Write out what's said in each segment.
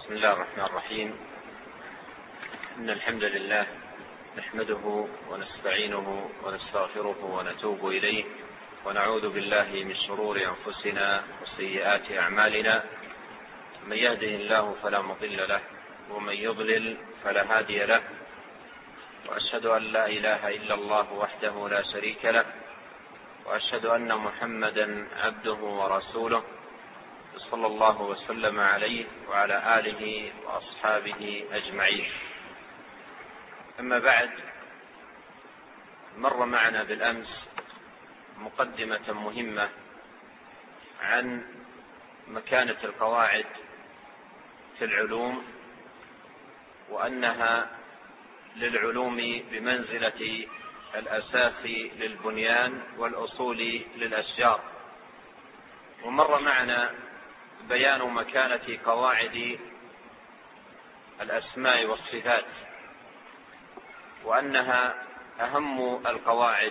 بسم الله الرحمن الرحيم. إن الحمد لله نحمده ونستعينه ونستغفره ونتوب إليه، ونعوذ بالله من شرور أنفسنا وسيئات أعمالنا. من يهده الله فلا مضل له، ومن يضلل فلا هادي له، وأشهد أن لا إله إلا الله وحده لا شريك له، وأشهد أن محمدا عبده ورسوله صلى الله وسلم عليه وعلى آله وأصحابه أجمعين. أما بعد، مر معنا بالأمس مقدمة مهمة عن مكانة القواعد في العلوم، وأنها للعلوم بمنزلة الأساس للبنيان والأصول للأشجار. ومر معنا بيان مكانة قواعد الأسماء والصفات، وأنها أهم القواعد،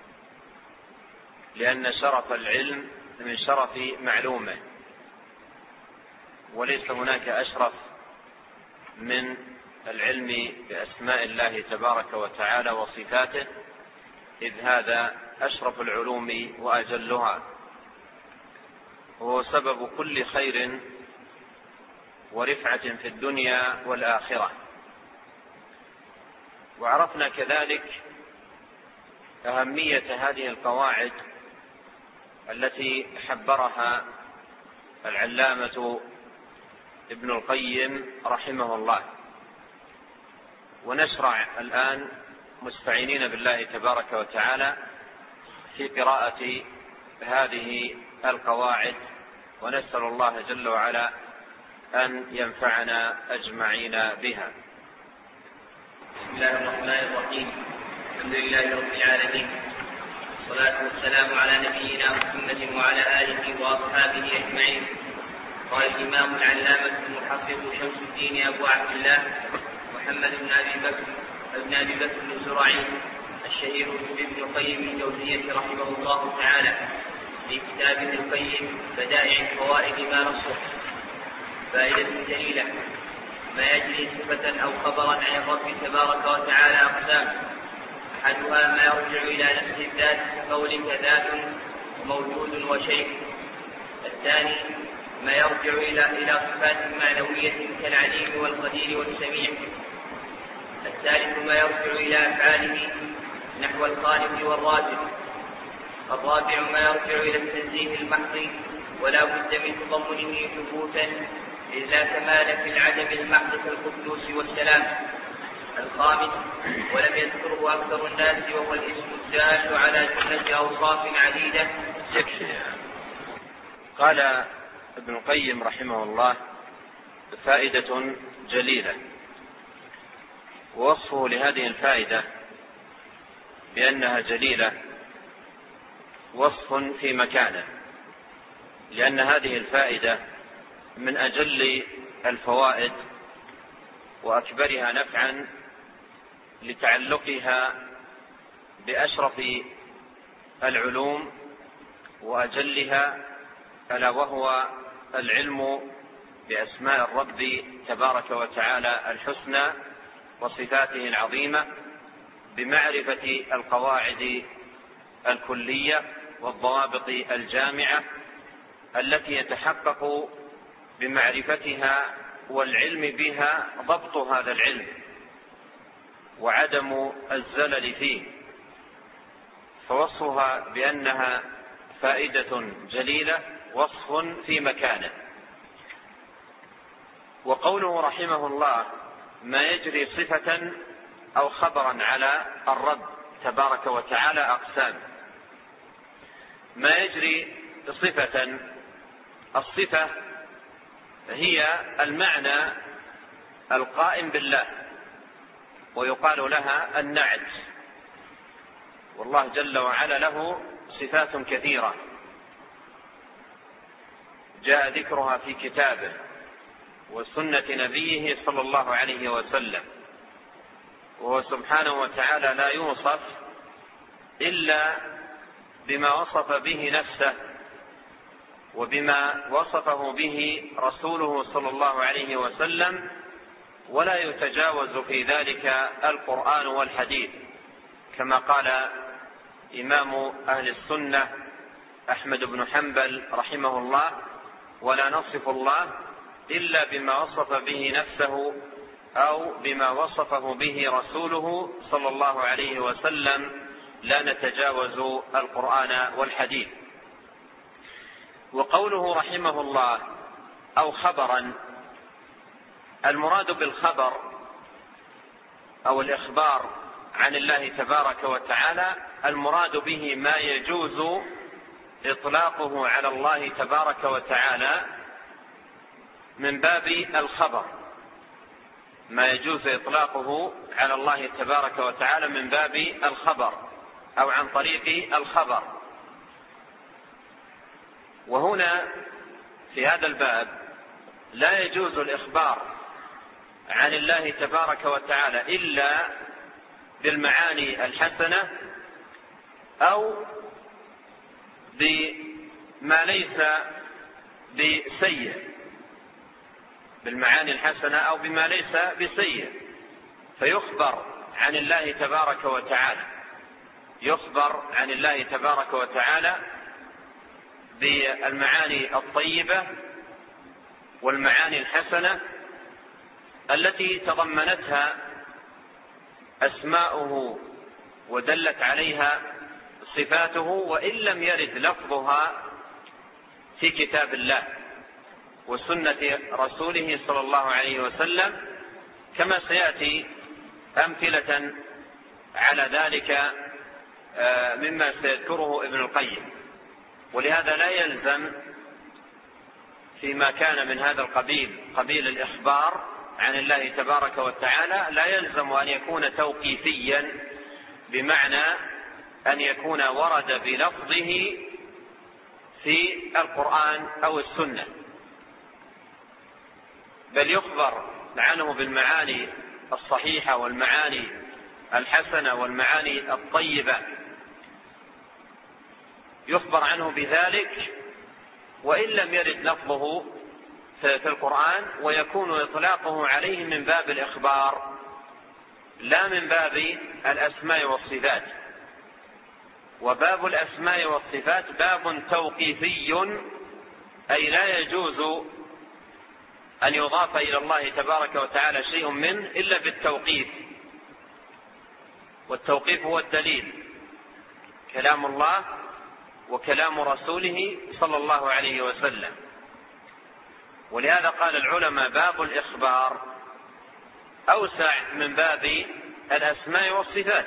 لأن شرف العلم من شرف معلومه، وليس هناك أشرف من العلم بأسماء الله تبارك وتعالى وصفاته، إذ هذا أشرف العلوم وأجلها، وهو سبب كل خير ورفعة في الدنيا والآخرة. وعرفنا كذلك أهمية هذه القواعد التي حبرها العلامة ابن القيم رحمه الله. ونشرع الآن مستعينين بالله تبارك وتعالى في قراءة هذه القواعد، ونسأل الله جل وعلا أن ينفعنا أجمعين بها. بسم الله الرحمن الرحيم. الحمد لله رب العالمين، والصلاة والسلام على نبينا محمد وعلى آله وأصحابه أجمعين. قال الإمام العلامة المحقق شمس الدين أبو عبد الله محمد بن أبي بكر بن زرعي الشهير بابن القيم الجوزية رحمه الله تعالى في كتابه القيم بدائع الفوائد ما نصه. فائدة جليلة: ما يجري صفة أو خبرا عن الرب تبارك وتعالى أقسام. أحدها ما يرجع إلى نفس الذات كقولك ذات وموجود وشيء. الثاني ما يرجع إلى صفات معنوية كالعليم والقدير والسميع. الثالث ما يرجع إلى أفعاله نحو الخالق والرازق. الرابع ما يرجع إلى التنزيه المحض ولا بد من تضمنه ثبوتا، إذ لا كمال في العدم المحض كالقدوس والسلام. الخامس ولم يذكره أكثر الناس، وهو الاسم الدال على جملة أوصاف عديدة. قال ابن القيم رحمه الله: فائدة جليلة. ووصفه لهذه الفائدة بأنها جليلة وصف في مكانه، لأن هذه الفائدة من أجل الفوائد وأكبرها نفعا لتعلقها بأشرف العلوم وأجلها، ألا وهو العلم بأسماء الرب تبارك وتعالى الحسنى وصفاته العظيمة، بمعرفة القواعد الكلية والضوابط الجامعة التي يتحقق بمعرفتها والعلم بها ضبط هذا العلم وعدم الزلل فيه. فوصفها بأنها فائدة جليلة وصف في مكانه. وقوله رحمه الله: ما يجري صفة أو خبرا على الرب تبارك وتعالى أقسام. ما يجري صفة، الصفة هي المعنى القائم بالله، ويقال لها النعت. والله جل وعلا له صفات كثيرة جاء ذكرها في كتابه وسنة نبيه صلى الله عليه وسلم، وهو سبحانه وتعالى لا يوصف إلا بما وصف به نفسه وبما وصفه به رسوله صلى الله عليه وسلم، ولا يتجاوز في ذلك القرآن والحديث، كما قال إمام أهل السنة أحمد بن حنبل رحمه الله: ولا نصف الله إلا بما وصف به نفسه أو بما وصفه به رسوله صلى الله عليه وسلم، لا نتجاوز القرآن والحديث. وقوله رحمه الله أو خبرا، المراد بالخبر أو الإخبار عن الله تبارك وتعالى المراد به ما يجوز إطلاقه على الله تبارك وتعالى من باب الخبر، ما يجوز إطلاقه على الله تبارك وتعالى من باب الخبر أو عن طريق الخبر. وهنا في هذا الباب لا يجوز الإخبار عن الله تبارك وتعالى إلا بالمعاني الحسنة أو بما ليس بسيء، بالمعاني الحسنة أو بما ليس بسيء، فيخبر عن الله تبارك وتعالى، يخبر عن الله تبارك وتعالى بالمعاني الطيبة والمعاني الحسنة التي تضمنتها أسماؤه ودلت عليها صفاته، وإن لم يرد لفظها في كتاب الله وسنة رسوله صلى الله عليه وسلم، كما سيأتي أمثلة على ذلك مما سيذكره ابن القيم. ولهذا لا يلزم فيما كان من هذا القبيل، قبيل الإخبار عن الله تبارك وتعالى، لا يلزم أن يكون توقيفيا بمعنى أن يكون ورد بلفظه في القرآن أو السنة، بل يخبر عنه بالمعاني الصحيحة والمعاني الحسنة والمعاني الطيبة، يخبر عنه بذلك وإن لم يرد لفظه في القرآن، ويكون إطلاقه عليه من باب الإخبار لا من باب الأسماء والصفات. وباب الأسماء والصفات باب توقيفي، أي لا يجوز أن يضاف إلى الله تبارك وتعالى شيء منه إلا بالتوقيف، والتوقيف هو الدليل، كلام الله وكلام رسوله صلى الله عليه وسلم. ولهذا قال العلماء باب الإخبار أوسع من باب الأسماء والصفات،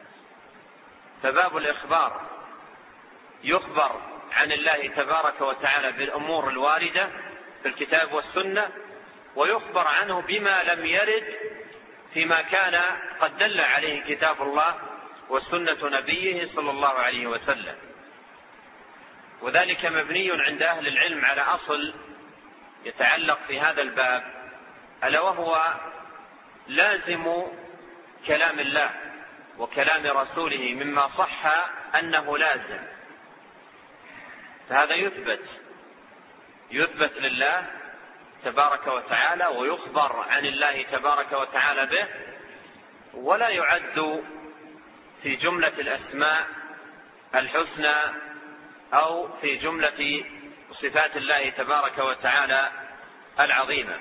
فباب الإخبار يخبر عن الله تبارك وتعالى بالأمور الواردة في الكتاب والسنة، ويخبر عنه بما لم يرد فيما كان قد دل عليه كتاب الله وسنة نبيه صلى الله عليه وسلم. وذلك مبني عند أهل العلم على أصل يتعلق في هذا الباب، ألا وهو لازم كلام الله وكلام رسوله مما صح أنه لازم، فهذا يثبت لله تبارك وتعالى ويخبر عن الله تبارك وتعالى به، ولا يعد في جملة الأسماء الحسنى أو في جملة صفات الله تبارك وتعالى العظيمة.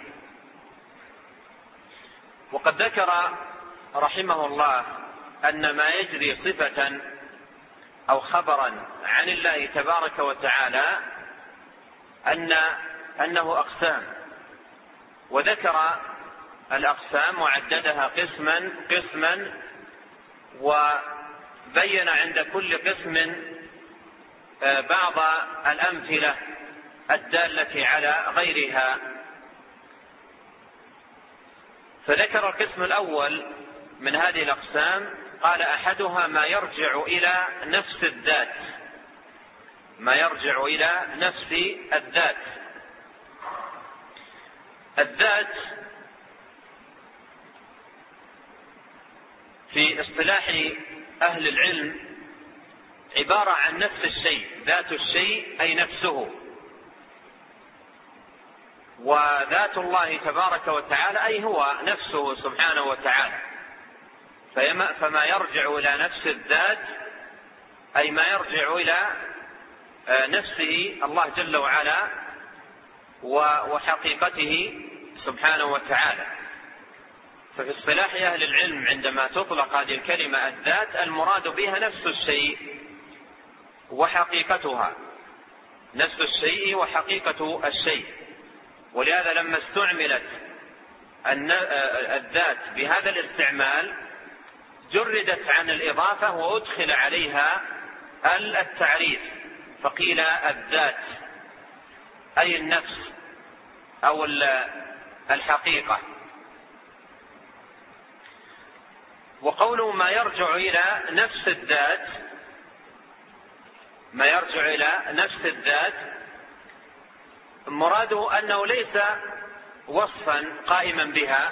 وقد ذكر رحمه الله أن ما يجري صفة أو خبرا عن الله تبارك وتعالى أنه أقسام، وذكر الأقسام وعددها قسما وبين عند كل قسم بعض الأمثلة الدالة على غيرها. فذكر القسم الأول من هذه الأقسام، قال أحدها ما يرجع إلى نفس الذات، ما يرجع إلى نفس الذات. الذات في اصطلاح أهل العلم عبارة عن نفس الشيء، ذات الشيء أي نفسه، وذات الله تبارك وتعالى أي هو نفسه سبحانه وتعالى، فما يرجع إلى نفس الذات أي ما يرجع إلى نفسه الله جل وعلا وحقيقته سبحانه وتعالى. ففي اصطلاح أهل العلم عندما تطلق هذه الكلمة الذات المراد بها نفس الشيء وحقيقتها، نفس الشيء وحقيقة الشيء. ولهذا لما استعملت الذات بهذا الاستعمال جردت عن الإضافة وأدخل عليها التعريف، فقيل الذات أي النفس أو الحقيقة. وقوله ما يرجع إلى نفس الذات، ما يرجع إلى نفس الذات مراده أنه ليس وصفا قائما بها،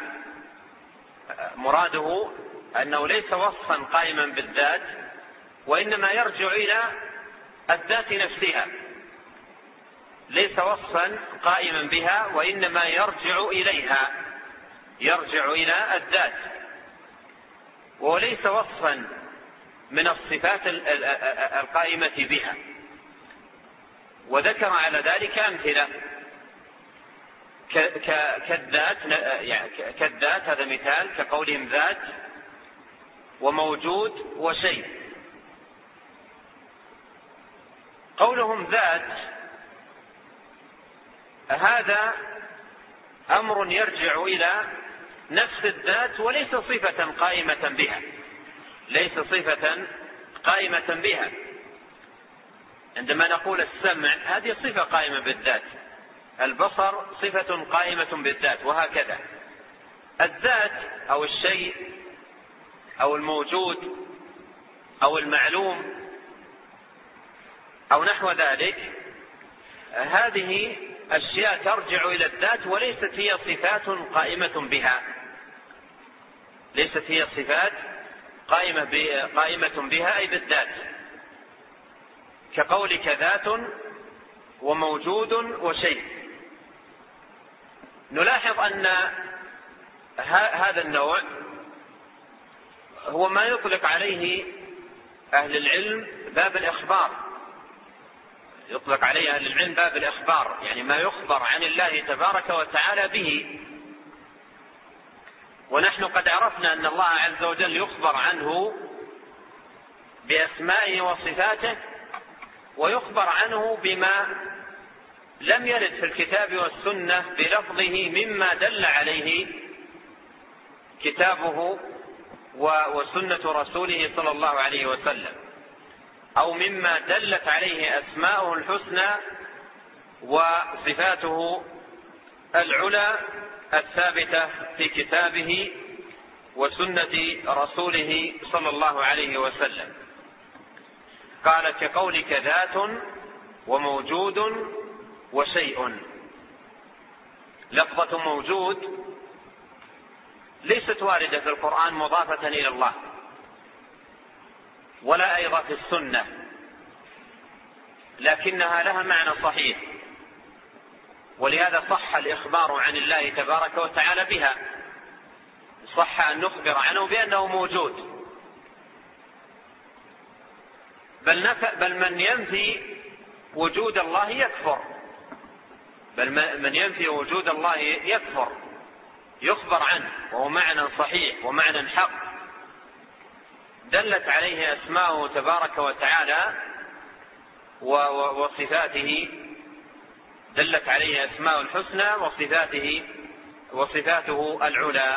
مراده أنه ليس وصفا قائما بالذات، وإنما يرجع إلى الذات نفسها، ليس وصفا قائما بها وإنما يرجع إليها، يرجع إلى الذات، وليس وصفا من الصفات القائمة بها. وذكر على ذلك أمثلة كالذات، هذا مثال، كقولهم ذات وموجود وشيء. قولهم ذات هذا أمر يرجع إلى نفس الذات وليس صفة قائمة بها، ليس صفة قائمة بها. عندما نقول السمع هذه صفة قائمة بالذات، البصر صفة قائمة بالذات، وهكذا. الذات أو الشيء أو الموجود أو المعلوم أو نحو ذلك، هذه أشياء ترجع إلى الذات وليست هي صفات قائمة بها، ليست هي صفات قائمة بها أي بالذات، كقولك ذات وموجود وشيء. نلاحظ أن هذا النوع هو ما يطلق عليه أهل العلم باب الإخبار، يطلق عليه أهل العلم باب الإخبار، يعني ما يخبر عن الله تبارك وتعالى به. ونحن قد عرفنا أن الله عز وجل يخبر عنه بأسمائه وصفاته، ويخبر عنه بما لم يرد في الكتاب والسنة بلفظه مما دل عليه كتابه وسنة رسوله صلى الله عليه وسلم، أو مما دلت عليه أسماؤه الحسنى وصفاته العلى الثابتة في كتابه وسنة رسوله صلى الله عليه وسلم. قال كقولك ذات وموجود وشيء. لفظة موجود ليست واردة في القرآن مضافة إلى الله، ولا أيضا في السنة، لكنها لها معنى صحيح، ولهذا صح الإخبار عن الله تبارك وتعالى بها، صح أن نخبر عنه بأنه موجود. بل من ينفي وجود الله يكفر، بل من ينفي وجود الله يكفر، يخبر عنه وهو معنى صحيح ومعنى حق دلت عليه أسماؤه تبارك وتعالى وصفاته، دلت عليه أسماء الحسنى وصفاته العلى.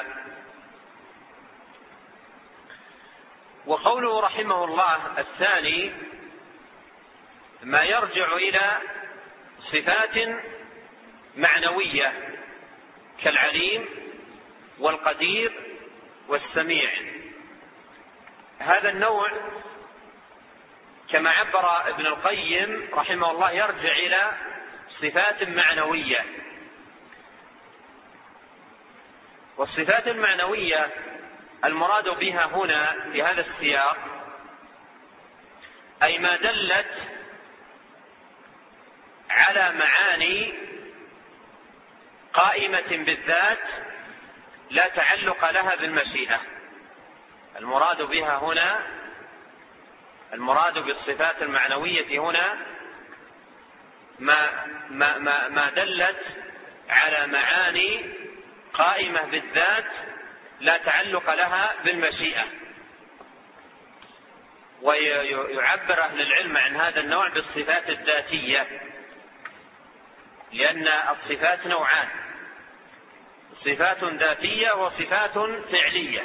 وقوله رحمه الله الثاني ما يرجع إلى صفات معنوية كالعليم والقدير والسميع. هذا النوع كما عبر ابن القيم رحمه الله يرجع إلى صفات معنوية. والصفات المعنوية المراد بها هنا في هذا السياق أي ما دلت على معاني قائمة بالذات لا تعلق لها بالمشيئة. المراد بها هنا، المراد بالصفات المعنوية هنا ما دلت على معاني قائمة بالذات لا تعلق لها بالمشيئة. ويعبر أهل العلم عن هذا النوع بالصفات الذاتية، لأن الصفات نوعان: صفات ذاتية وصفات فعلية.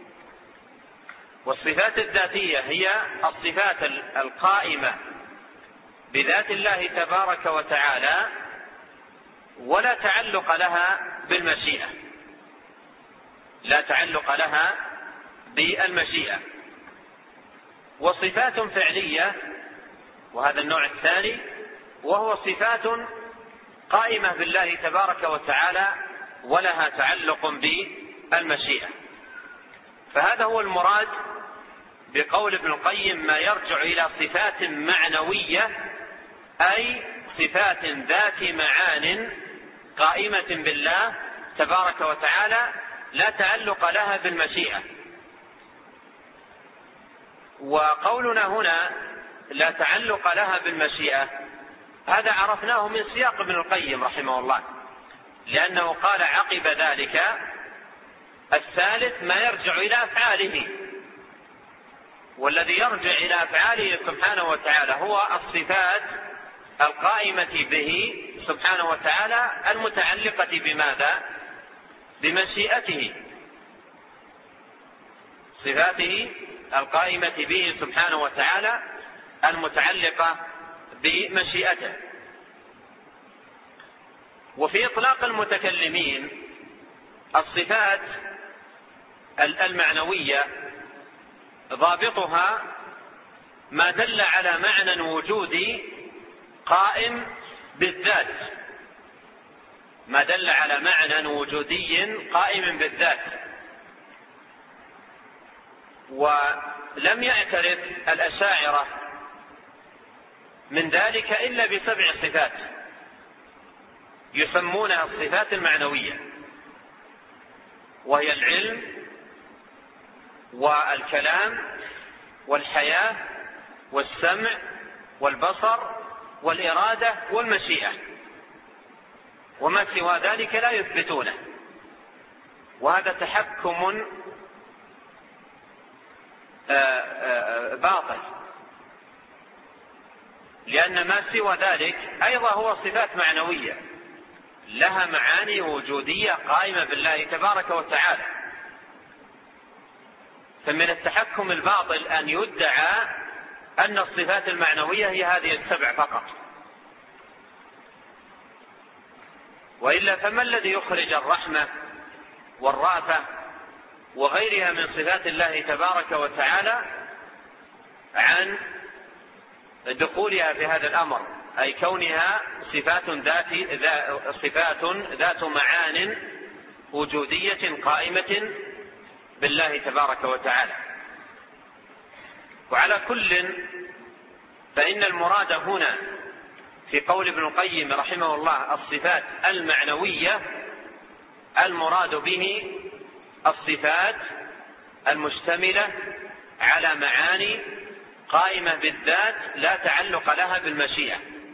والصفات الذاتية هي الصفات القائمة بذات الله تبارك وتعالى ولا تعلق لها بالمشيئة، لا تعلق لها بالمشيئة. وصفات فعلية، وهذا النوع الثاني، وهو صفات قائمة بالله تبارك وتعالى ولها تعلق بالمشيئة. فهذا هو المراد بقول ابن القيم: ما يرجع إلى صفات معنوية، أي صفات ذات معان قائمة بالله تبارك وتعالى لا تعلق لها بالمشيئة. وقولنا هنا لا تعلق لها بالمشيئة هذا عرفناه من سياق ابن القيم رحمه الله، لأنه قال عقب ذلك: الثالث ما يرجع إلى أفعاله. والذي يرجع إلى أفعاله سبحانه وتعالى هو الصفات القائمة به سبحانه وتعالى المتعلقة بماذا؟ بمشيئته، صفاته القائمة به سبحانه وتعالى المتعلقة بمشيئته. وفي إطلاق المتكلمين الصفات المعنوية ضابطها ما دل على معنى وجودي قائم بالذات، ما دل على معنى وجودي قائم بالذات. ولم يعترف الأشاعرة من ذلك إلا ب7 صفات يسمونها الصفات المعنوية، وهي العلم والكلام والحياة والسمع والبصر والإرادة والمشيئة، وما سوى ذلك لا يثبتونه. وهذا تحكم باطل، لأن ما سوى ذلك أيضا هو صفات معنوية لها معاني وجودية قائمة بالله تبارك وتعالى. فمن التحكم الباطل أن يدعى أن الصفات المعنوية هي هذه ال7 فقط، وإلا فما الذي يخرج الرحمة والرأفة وغيرها من صفات الله تبارك وتعالى عن دخولها في هذا الأمر، أي كونها صفات ذات معان وجودية قائمة بالله تبارك وتعالى. وعلى كل فإن المراد هنا في قول ابن القيم رحمه الله الصفات المعنوية المراد به الصفات المشتملة على معاني قائمة بالذات لا تعلق لها بالمشيئة.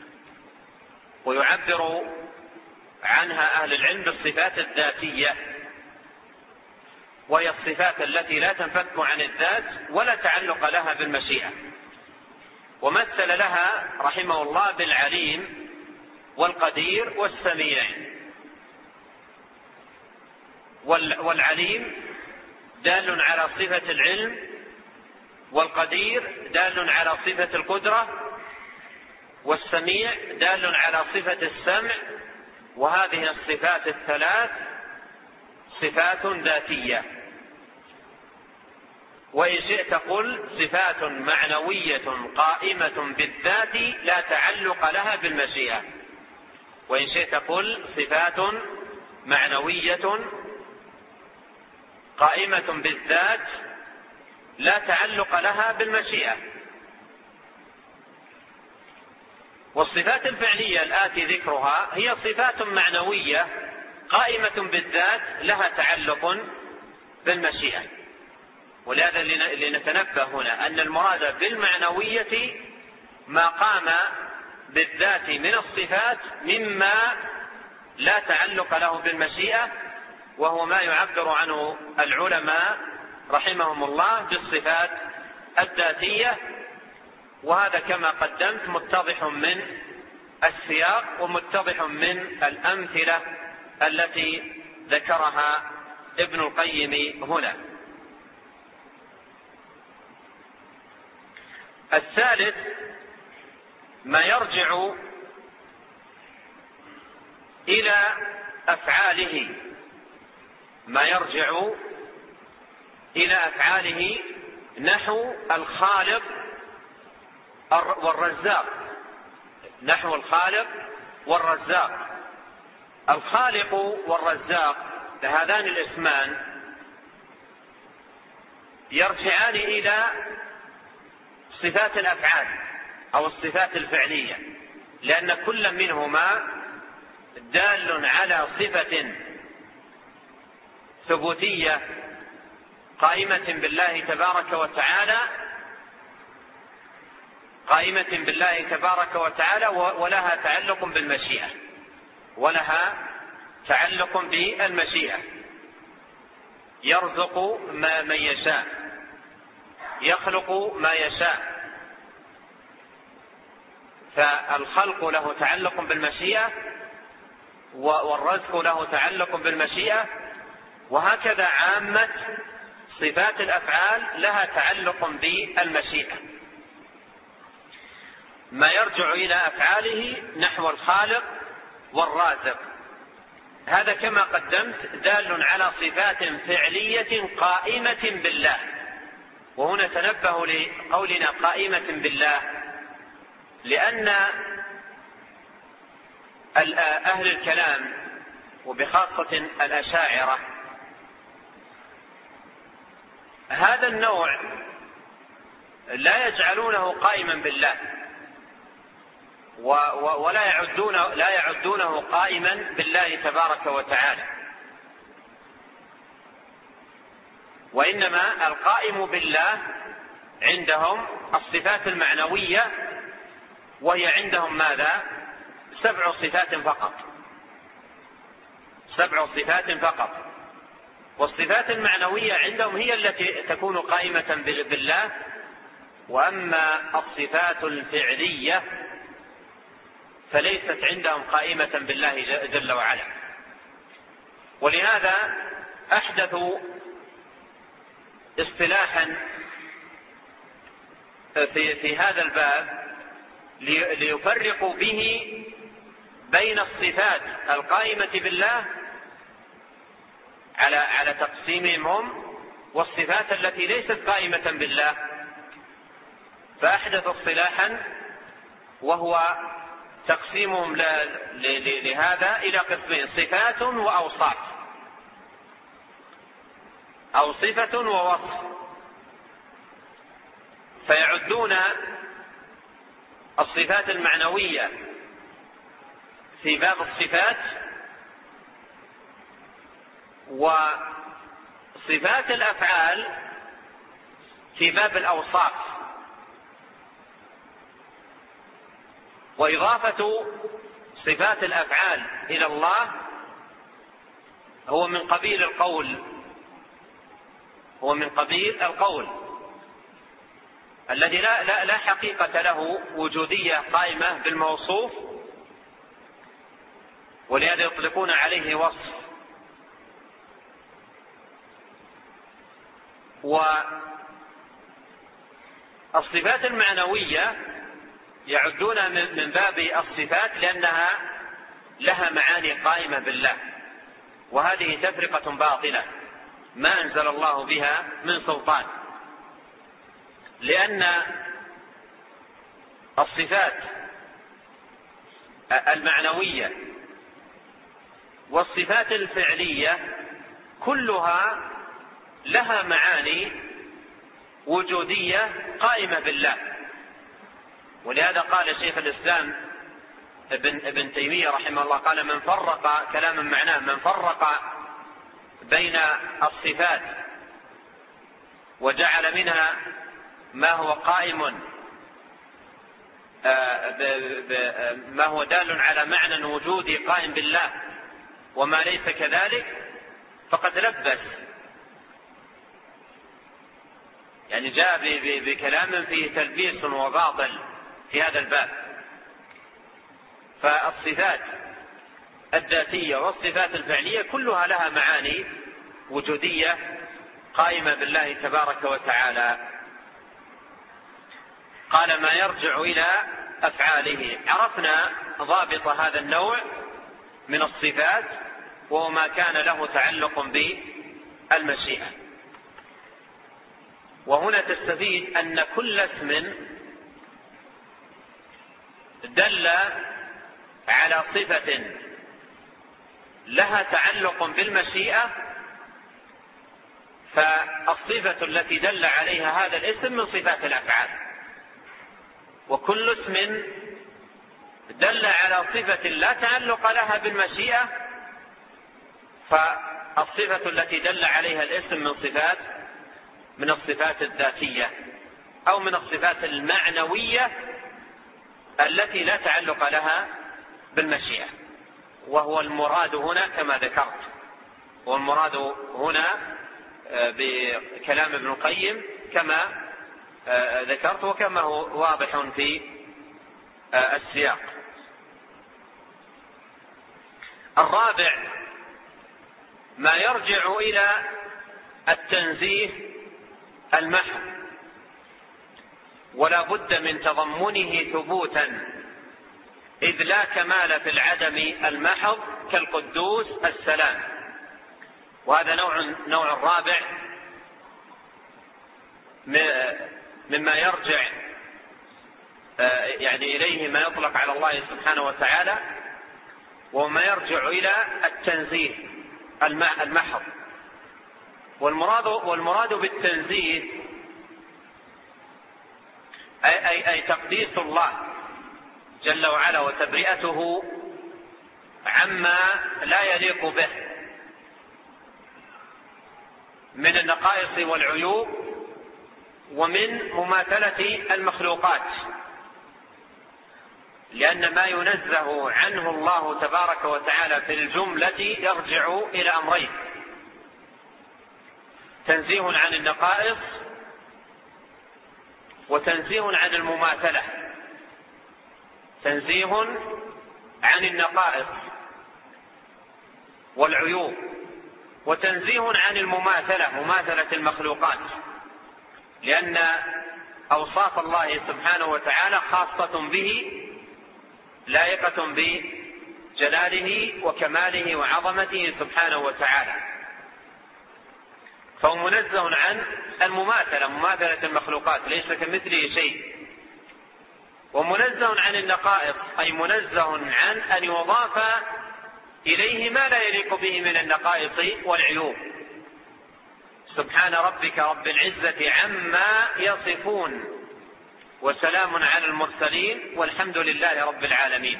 ويعبر عنها أهل العلم بالصفات الذاتية، وهي الصفات التي لا تنفك عن الذات ولا تعلق لها بالمشيئة. ومثل لها رحمه الله بالعليم والقدير والسميع. والعليم دال على صفة العلم، والقدير دال على صفة القدرة، والسميع دال على صفة السمع. وهذه الصفات ال3 صفات ذاتية. وإن شئت قل صفات معنوية قائمة بالذات لا تعلق لها بالمشيئة. وإن شئت قل صفات معنوية قائمة بالذات لا تعلق لها بالمشيئة. والصفات الفعلية الآتي ذكرها هي صفات معنوية قائمة بالذات لها تعلق بالمشيئة. ولهذا لنتنبه هنا أن المراد بالمعنوية ما قام بالذات من الصفات مما لا تعلق له بالمشيئة، وهو ما يعبر عنه العلماء رحمهم الله بالصفات الذاتية. وهذا كما قدمت متضح من السياق ومتضح من الأمثلة التي ذكرها ابن القيم هنا. الثالث ما يرجع إلى أفعاله، ما يرجع إلى أفعاله نحو الخالق والرزاق، نحو الخالق والرزاق. الخالق والرزاق هذان الاسمان يرجعان إلى صفات الأفعال أو الصفات الفعلية، لأن كل منهما دال على صفة ثبوتية قائمة بالله تبارك وتعالى، قائمة بالله تبارك وتعالى، ولها تعلق بالمشيئة، ولها تعلق بالمشيئة. يرزق من يشاء، يخلق ما يشاء، فالخلق له تعلق بالمشيئة والرزق له تعلق بالمشيئة، وهكذا عامة صفات الأفعال لها تعلق بالمشيئة. ما يرجع إلى أفعاله نحو الخالق والرازق، هذا كما قدمت دال على صفات فعلية قائمة بالله. وهنا تنبه لقولنا قائمة بالله، لأن أهل الكلام وبخاصة الأشاعرة هذا النوع لا يجعلونه قائما بالله، ولا يعدونه قائما بالله تبارك وتعالى، وإنما القائم بالله عندهم الصفات المعنوية، وهي عندهم ماذا؟ 7 صفات فقط، 7 صفات فقط. والصفات المعنوية عندهم هي التي تكون قائمة بالله، وأما الصفات الفعلية فليست عندهم قائمة بالله جل وعلا. ولهذا أحدثوا اصطلاحا في هذا الباب ليفرقوا به بين الصفات القائمة بالله على تقسيمهم هم والصفات التي ليست قائمة بالله. فأحدث اصطلاحا وهو تقسيمهم لهذا إلى قسمين: صفات وأوصاف، أو صفة ووصف. فيعدون الصفات المعنوية في باب الصفات، وصفات الأفعال في باب الأوصاف. وإضافة صفات الأفعال إلى الله هو من قبيل القول، هو من قبيل القول الذي لا حقيقة له وجودية قائمة بالموصوف، ولهذا يطلقون عليه وصف. والصفات المعنوية يعدون من باب الصفات لأنها لها معاني قائمة بالله، وهذه تفرقة باطلة ما أنزل الله بها من سلطان، لأن الصفات المعنوية والصفات الفعلية كلها لها معاني وجودية قائمة بالله. ولهذا قال شيخ الإسلام ابن تيمية رحمه الله قال: من فرق، كلاما معناه، من فرق بين الصفات وجعل منها ما هو قائم، ما هو دال على معنى وجودي قائم بالله وما ليس كذلك، فقد لبس، يعني جاء بكلام فيه تلبيس وباطل في هذا الباب. فالصفات الذاتية والصفات الفعلية كلها لها معاني وجودية قائمة بالله تبارك وتعالى. قال: ما يرجع إلى أفعاله. عرفنا ضابط هذا النوع من الصفات، وهو ما كان له تعلق بالمشيئة. وهنا تستفيد أن كل اسم دل على صفة لها تعلق بالمشيئة، فالصفة التي دل عليها هذا الاسم من صفات الأفعال. وكل اسم دل على صفة لا تعلق لها بالمشيئة، فالصفة التي دل عليها الاسم من الصفات الذاتية أو من الصفات المعنوية التي لا تعلق لها بالمشيئة. وهو المراد هنا كما ذكرت، والمراد هنا بكلام ابن القيم كما ذكرت وكما هو واضح في السياق. الرابع ما يرجع إلى التنزيه المحض، ولا بد من تضمنه ثبوتا، إذ لا كمال في العدم المحض كالقدوس السلام. وهذا نوع رابع مما يرجع يعني إليه ما يطلق على الله سبحانه وتعالى، وما يرجع إلى التنزيه المحض. والمراد بالتنزيه أي تقديس الله جل وعلا وتبرئته عما لا يليق به من النقائص والعيوب ومن مماثلة المخلوقات، لأن ما ينزه عنه الله تبارك وتعالى في الجملة يرجع إلى أمرين: تنزيه عن النقائص وتنزيه عن المماثلة. تنزيه عن النقائص والعيوب، وتنزيه عن مماثلة المخلوقات، لأن أوصاف الله سبحانه وتعالى خاصة به، لائقة بجلاله وكماله وعظمته سبحانه وتعالى، فهو منزه عن مماثلة المخلوقات، ليس كمثله شيء. ومنزه عن النقائص، أي منزه عن أن يضاف إليه ما لا يليق به من النقائص والعيوب. سبحان ربك رب العزة عما يصفون وسلام على المرسلين والحمد لله رب العالمين.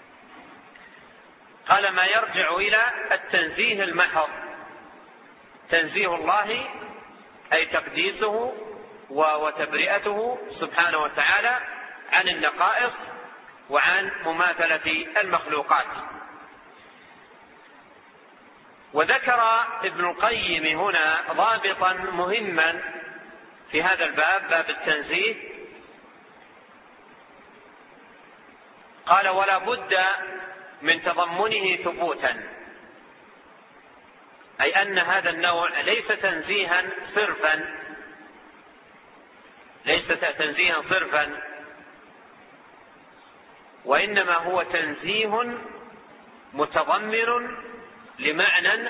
قال: ما يرجع إلى التنزيه المحض. تنزيه الله أي تقديسه وتبرئته سبحانه وتعالى عن النقائص وعن مماثلة المخلوقات. وذكر ابن القيم هنا ضابطا مهما في هذا الباب، باب التنزيه. قال: ولا بد من تضمنه ثبوتا، أي أن هذا النوع ليس تنزيها صرفا، وإنما هو تنزيه متضمن لمعنى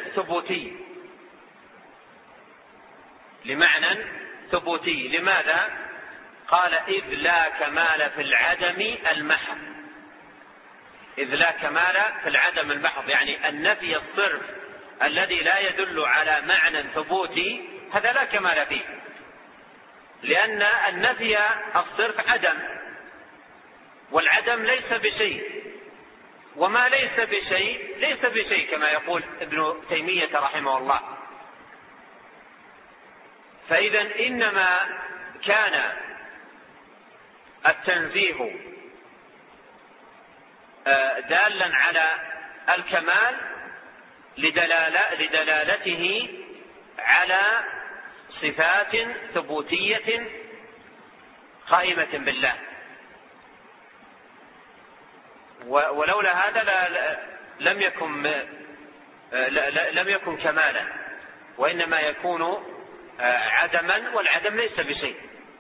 ثبوتي. لماذا؟ قال: إذ لا كمال في العدم المحض. إذ لا كمال في العدم المحض، يعني النفي الصرف الذي لا يدل على معنى ثبوتي، هذا لا كمال فيه، لأن النفي الصرف عدم، والعدم ليس بشيء، وما ليس بشيء ليس بشيء كما يقول ابن تيمية رحمه الله. فإذا إنما كان التنزيه دالا على الكمال لدلالته على صفات ثبوتية قائمة بالله، ولولا هذا لم يكن كمالا، وإنما يكون عدما، والعدم ليس بشيء.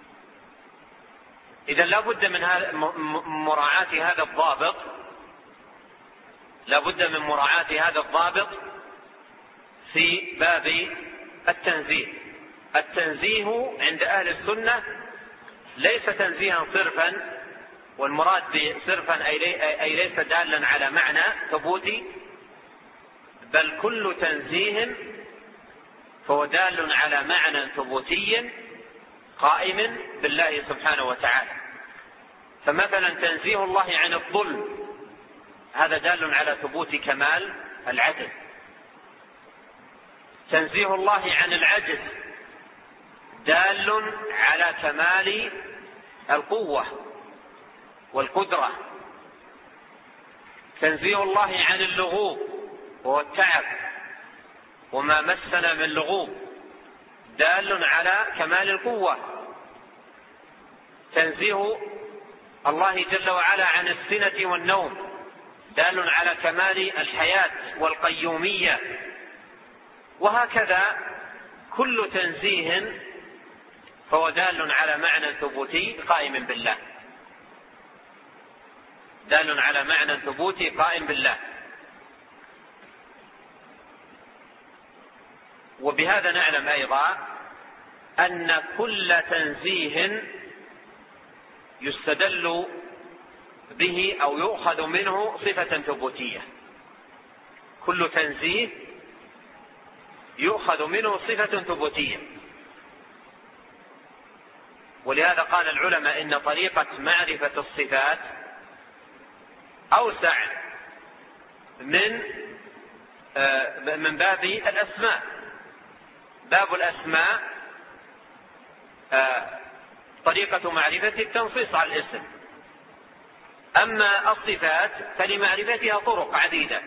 إذا لا بد من مراعاة هذا الضابط، لا بد من مراعاة هذا الضابط في باب التنزيه. التنزيه عند أهل السنة ليس تنزيها صرفا، والمراد بصرفا أي ليس دالا على معنى ثبوتي، بل كل تنزيه فهو دال على معنى ثبوتي قائم بالله سبحانه وتعالى. فمثلا تنزيه الله عن الظلم هذا دال على ثبوت كمال العدل. تنزيه الله عن العجز دال على كمال القوة والقدرة. تنزيه الله عن اللغوب وهو التعب وما مسنا من لغوب دال على كمال القوة. تنزيه الله جل وعلا عن السنة والنوم دال على كمال الحياة والقيومية. وهكذا كل تنزيه فهو دال على معنى ثبوتي قائم بالله، دال على معنى ثبوتي قائم بالله. وبهذا نعلم أيضا أن كل تنزيه يستدل به أو يؤخذ منه صفة ثبوتية، كل تنزيه يؤخذ منه صفة ثبوتية. ولهذا قال العلماء إن طريقة معرفة الصفات أوسع من باب الأسماء. باب الأسماء طريقة معرفة التنصيص على الاسم، أما الصفات فلمعرفتها طرق عديدة،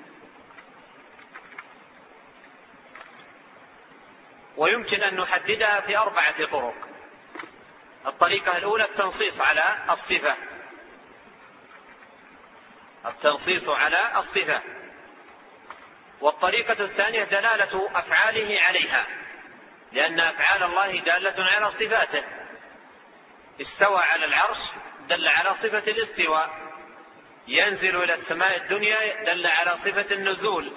ويمكن أن نحددها في 4 طرق. الطريقة الأولى التنصيص على الصفة، التنصيص على الصفة. والطريقة الثانية دلالة أفعاله عليها، لأن أفعال الله دالة على صفاته. استوى على العرش دل على صفة الاستواء، ينزل إلى السماء الدنيا دل على صفة النزول.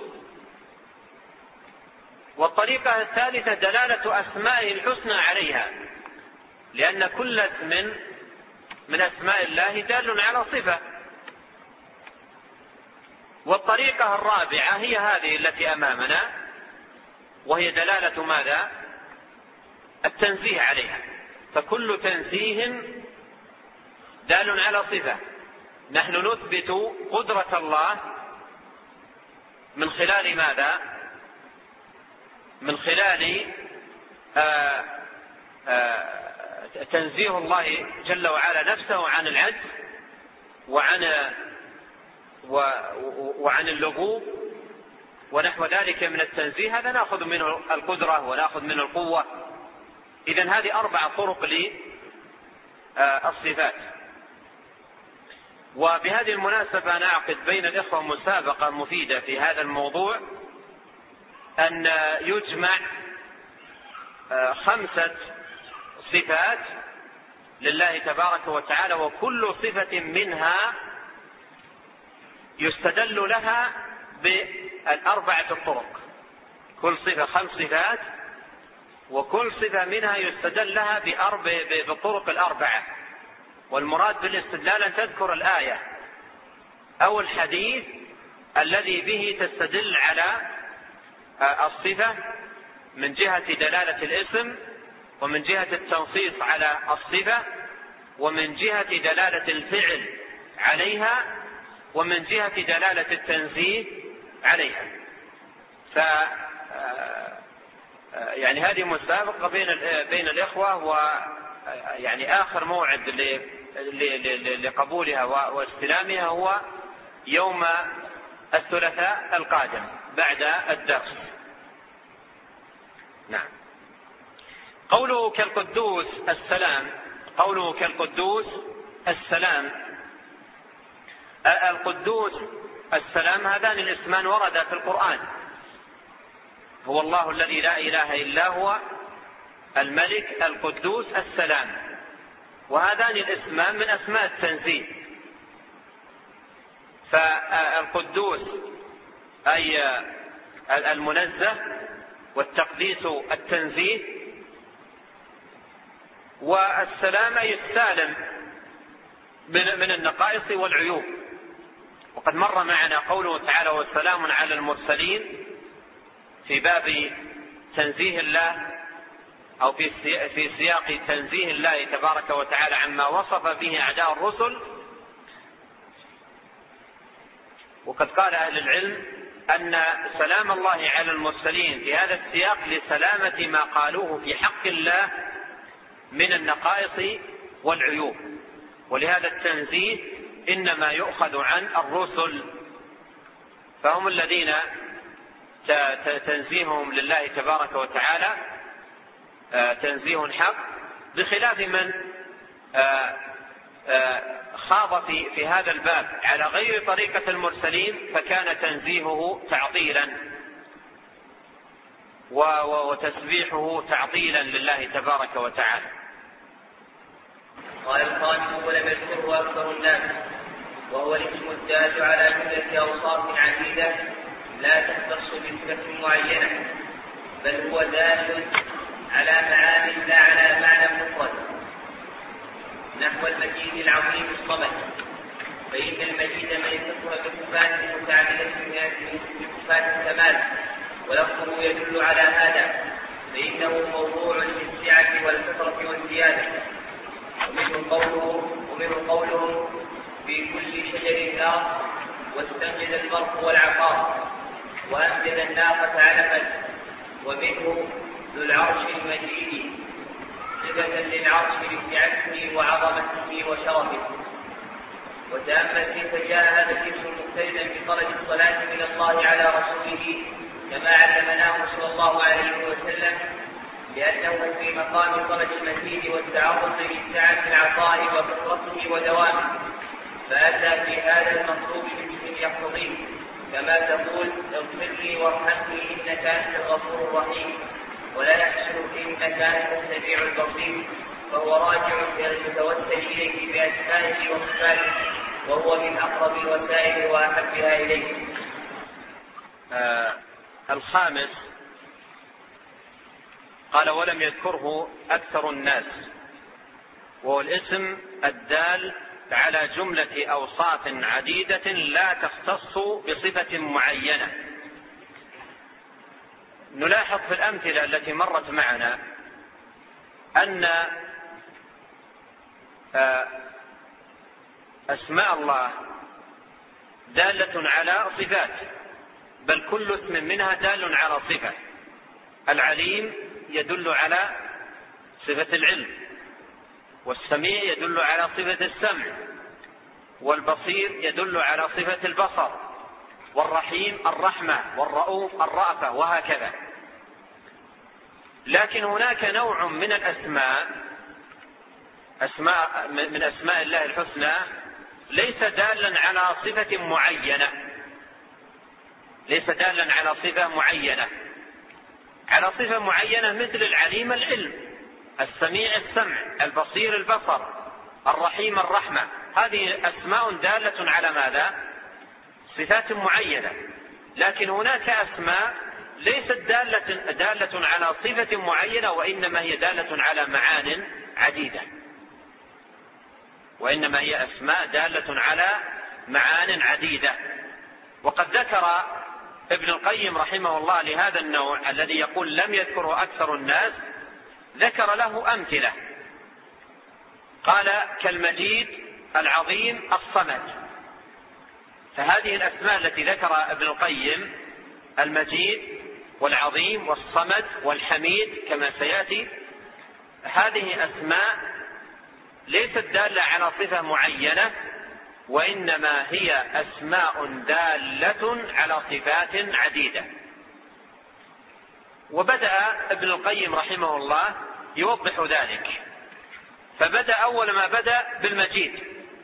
والطريقة الثالثة دلالة أسمائه الحسنى عليها، لأن كل اسم من أسماء الله دال على صفة. والطريقة الرابعة هي هذه التي أمامنا، وهي دلالة ماذا؟ التنزيه عليها. فكل تنزيه دال على صفة. نحن نثبت قدرة الله من خلال ماذا؟ من خلال تنزيه الله جل وعلا نفسه عن العجز وعن اللغوب ونحو ذلك من التنزيه. هذا نأخذ منه القدرة ونأخذ منه القوة. إذن هذه 4 طرق للصفات. وبهذه المناسبة نعقد بين الإخوة مسابقة مفيدة في هذا الموضوع، أن يجمع 5 صفات لله تبارك وتعالى، وكل صفة منها يستدل لها ب4 طرق. كل صفة 5 صفات، وكل صفة منها يستدل لها بالطرق 4. والمراد بالاستدلال أن تذكر الآية أو الحديث الذي به تستدل على الصفة من جهة دلالة الاسم، ومن جهة التنصيص على الصفة، ومن جهة دلالة الفعل عليها، ومن جهة دلالة التنزيه عليها. يعني هذه مسابقة بين الإخوة، ويعني آخر موعد لقبولها واستلامها هو يوم الثلاثاء القادم بعد الدرس. نعم. قوله كالقدوس السلام، قوله كالقدوس السلام، القدوس السلام هذان الاسمان وردا في القرآن، هو الله الذي لا إله إلا هو الملك القدوس السلام، وهذان الاسمان من أسماء التنزيه. فالقدوس أي المنزه، والتقديس التنزيه، والسلام أي السالم من النقائص والعيوب. وقد مر معنا قوله تعالى والسلام على المرسلين في باب تنزيه الله، أو في سياق تنزيه الله تبارك وتعالى عما وصف به أعداء الرسل. وقد قال أهل العلم أن سلام الله على المرسلين في هذا السياق لسلامة ما قالوه في حق الله من النقائص والعيوب، ولهذا التنزيه إنما يؤخذ عن الرسل، فهم الذين تنزيههم لله تبارك وتعالى تنزيه حق، بخلاف من خاض في هذا الباب على غير طريقة المرسلين، فكان تنزيهه تعطيلا وتسبيحه تعطيلا لله تبارك وتعالى. قال الخامس ولم يذكره أكثر الناس، وهو الاسم الدال على جملة أوصاف عديدة لا تختص بصفة معينة، بل هو دال على معاني لا على معنى مفرد، نحو المجيد العظيم الصمد، فإن المجيد من يتصف بصفات متعددة بصفات الكمال، ولفظه يدل على هذا، فإنه موضوع للسعة والكثرة والزيادة. ومنه قوله في كل شجر نار، واستنجد البرق والعقار، وأنزل الناقة علفا. ومنه ذو العرش المجيد، صفة للعرش لسعته وعظمته وشرفه. وتأمل كيف جاء هذا الاسم مقترنا بطلب الصلاة من الله على رسوله كما علمناه صلى الله عليه وسلم، لأنه في مقام طلب المزيد والتعرض لسعة العطاء وكثرته ودوامه، فأتى في هذا المطلوب باسم يقتضيه، كما تقول اغفر لي وارحمني إنك أنت الغفور الرحيم، ولا يحصل إنك أنت السميع البصير، فهو راجع إلى المتوسل إليه بأسمائه وصفاته، وهو من أقرب الوسائل وأحبها إليه. الخامس قال ولم يذكره أكثر الناس، وهو الاسم الدال على جملة أوصاف عديدة لا تختص بصفة معينة. نلاحظ في الأمثلة التي مرت معنا أن أسماء الله دالة على صفات، بل كل اسم منها دال على صفة. العليم يدل على صفة العلم، والسميع يدل على صفة السمع، والبصير يدل على صفة البصر، والرحيم الرحمة، والرؤوف الرأفة، وهكذا. لكن هناك نوع من الأسماء من أسماء الله الحسنى ليس دالا على صفة معينة، ليس دالا على صفة معينة، على صفة معينة مثل العليم العلم، السميع السمع، البصير البصر، الرحيم الرحمة. هذه أسماء دالة على ماذا؟ صفات معينة. لكن هناك أسماء ليست دالة على صفة معينة، وإنما هي دالة على معان عديدة، وإنما هي أسماء دالة على معان عديدة. وقد ذكر ابن القيم رحمه الله لهذا النوع الذي يقول لم يذكره أكثر الناس، ذكر له أمثلة، قال كالمجيد العظيم الصمد. فهذه الأسماء التي ذكر ابن القيم، المجيد والعظيم والصمد والحميد كما سيأتي، هذه أسماء ليست دالة على صفة معينة، وإنما هي أسماء دالة على صفات عديدة. وبدأ ابن القيم رحمه الله يوضح ذلك، فبدأ أول ما بدأ بالمجيد.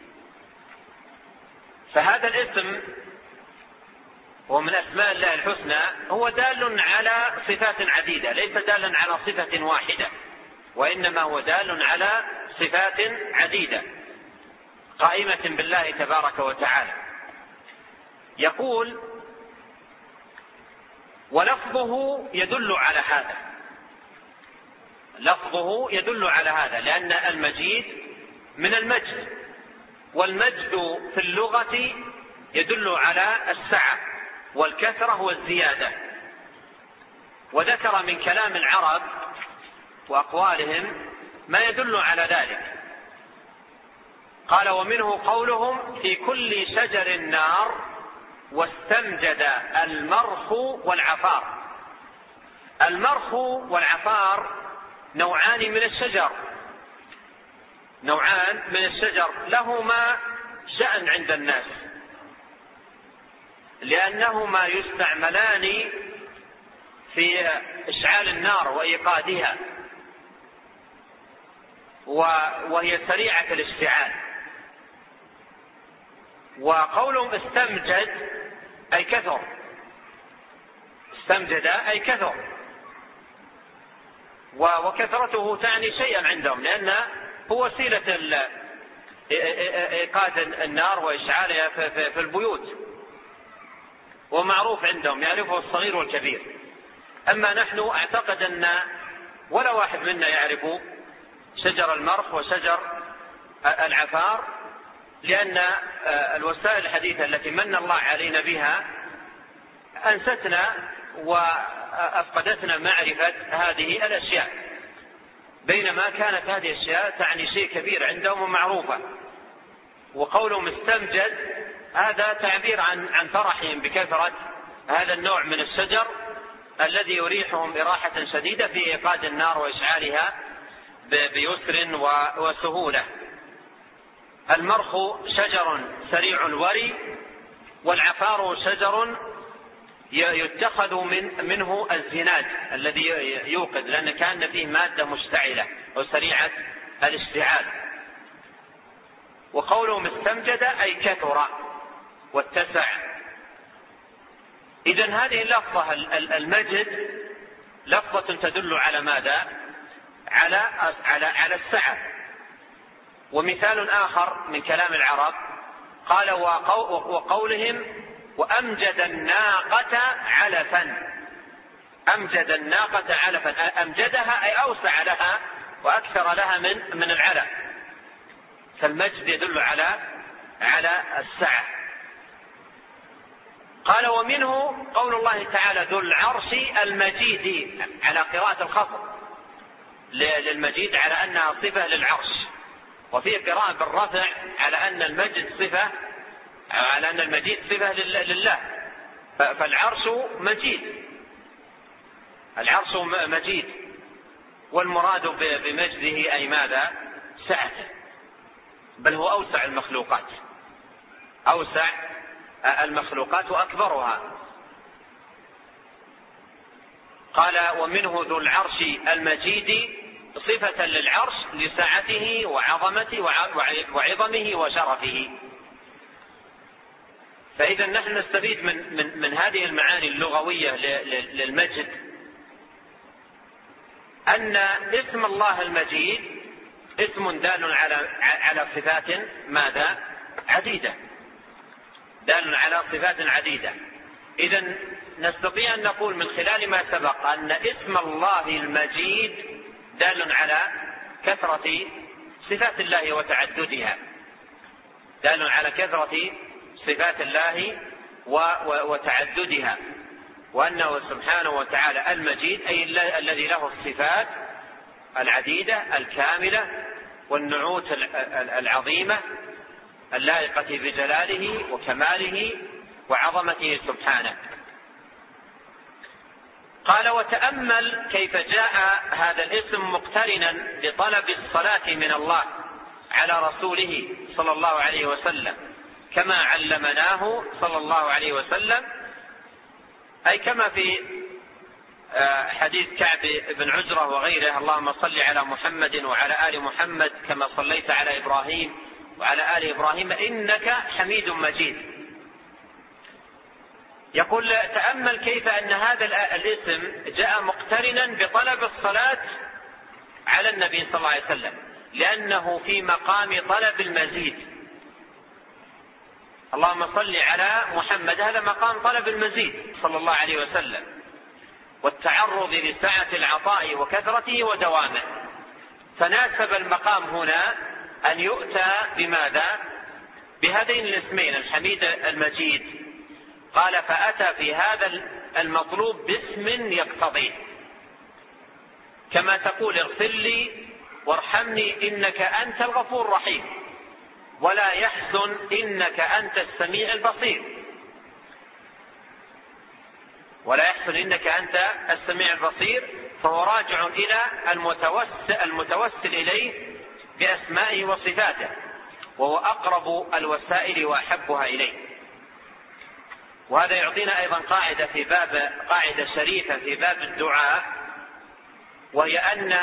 فهذا الاسم ومن أسماء الله الحسنى هو دال على صفات عديدة، ليس دالا على صفة واحدة، وإنما هو دال على صفات عديدة قائمة بالله تبارك وتعالى. يقول: ولفظه يدل على هذا، لفظه يدل على هذا، لأن المجيد من المجد، والمجد في اللغة يدل على السعة والكثرة والزيادة. وذكر من كلام العرب وأقوالهم ما يدل على ذلك. قال: ومنه قولهم: في كل شجر نار واستمجد المرخ والعفار. المرخ والعفار نوعان من الشجر، نوعان من الشجر لهما شأن عند الناس، لأنهما يستعملان في إشعال النار وإيقادها، وهي سريعة الاشتعال. وقولهم استمجد أي كثر، استمجد أي كثر، وكثرته تعني شيئا عندهم، لأن هو وسيلة إيقاد النار وإشعالها في البيوت، ومعروف عندهم يعرفه الصغير والكبير. أما نحن أعتقد أن ولا واحد منا يعرف شجر المرخ وشجر العفار، لأن الوسائل الحديثة التي من الله علينا بها أنستنا وأفقدتنا معرفة هذه الأشياء، بينما كانت هذه الأشياء تعني شيء كبير عندهم ومعروفة. وقولهم استمجد هذا تعبير عن فرحهم بكثرة هذا النوع من الشجر الذي يريحهم إراحة شديدة في إيقاد النار وإشعالها بيسر وسهولة. المرخ شجر سريع الوري، والعفار شجر يتخذ منه الزناد الذي يوقد، لأن كان فيه مادة مشتعلة وسريعة الاشتعال. وقولهم استمجد أي كثر واتسع. إذن هذه اللفظة المجد لفظة تدل على ماذا؟ على السعة. ومثال آخر من كلام العرب قال: وقولهم: وأمجد الناقة علفا. أمجد الناقة علفا، أمجدها أي أوسع لها وأكثر لها من العلف. فالمجد يدل على السعة. قال: ومنه قول الله تعالى: ذو العرش المجيد، على قراءة الخفض للمجيد على أنها صفة للعرش، وفي قراءة بالرفع على أن المجد صفة، على أن المجيد صفة لله. فالعرش مجيد، العرش مجيد، والمراد بمجده أي ماذا؟ سعته، بل هو أوسع المخلوقات، أوسع المخلوقات وأكبرها. قال: ومنه ذو العرش المجيد صفة للعرش لسعته وعظمته وعظمه وشرفه. فإذا نحن نستفيد من هذه المعاني اللغوية للمجد أن اسم الله المجيد اسم دال على صفات ماذا؟ عديدة، دال على صفات عديدة. إذن نستطيع أن نقول من خلال ما سبق أن اسم الله المجيد دال على كثرة صفات الله وتعددها، دال على كثرة صفات الله وتعددها، وأنه سبحانه وتعالى المجيد أي الذي له الصفات العديدة الكاملة والنعوت العظيمة اللائقة بجلاله وكماله وعظمته سبحانه. قال: وتأمل كيف جاء هذا الاسم مقترنا بطلب الصلاة من الله على رسوله صلى الله عليه وسلم كما علمناه صلى الله عليه وسلم، أي كما في حديث كعب بن عجرة وغيره: اللهم صل على محمد وعلى آل محمد كما صليت على إبراهيم وعلى آل إبراهيم إنك حميد مجيد. يقول: تأمل كيف أن هذا الاسم جاء مقترنا بطلب الصلاة على النبي صلى الله عليه وسلم، لأنه في مقام طلب المزيد. اللهم صل على محمد، هذا مقام طلب المزيد صلى الله عليه وسلم، والتعرض لسعة العطاء وكثرته ودوامه. فناسب المقام هنا أن يؤتى بماذا؟ بهذين الاسمين، الحميد المجيد. قال: فأتى في هذا المطلوب باسم يقتضيه، كما تقول: اغفر لي وارحمني إنك أنت الغفور الرحيم، ولا يحزن إنك أنت السميع البصير. ولا يحزن إنك أنت السميع البصير، فهو راجع إلى المتوسل إليه بأسمائه وصفاته، وهو أقرب الوسائل وأحبها إليه. وهذا يعطينا أيضا قاعدة شريفة في باب الدعاء، وهي أن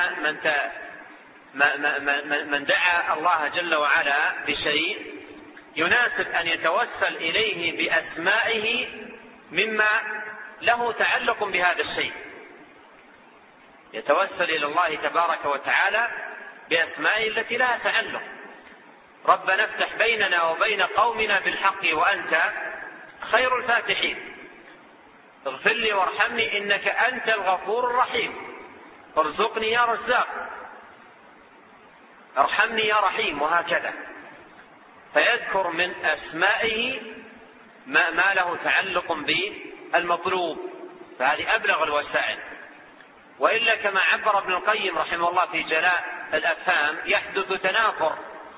من دعا الله جل وعلا بشيء يناسب أن يتوسل إليه بأسمائه مما له تعلق بهذا الشيء، يتوسل إلى الله تبارك وتعالى بأسمائه التي لها تعلق. ربنا افتح بيننا وبين قومنا بالحق وأنت خير الفاتحين، اغفر لي وارحمني إنك أنت الغفور الرحيم، ارزقني يا رزاق، ارحمني يا رحيم، وهكذا. فيذكر من أسمائه ما له تعلق بالمطلوب، فهذه أبلغ الوسائل. وإلا كما عبر ابن القيم رحمه الله في جلاء الأفهام: يحدث تنافر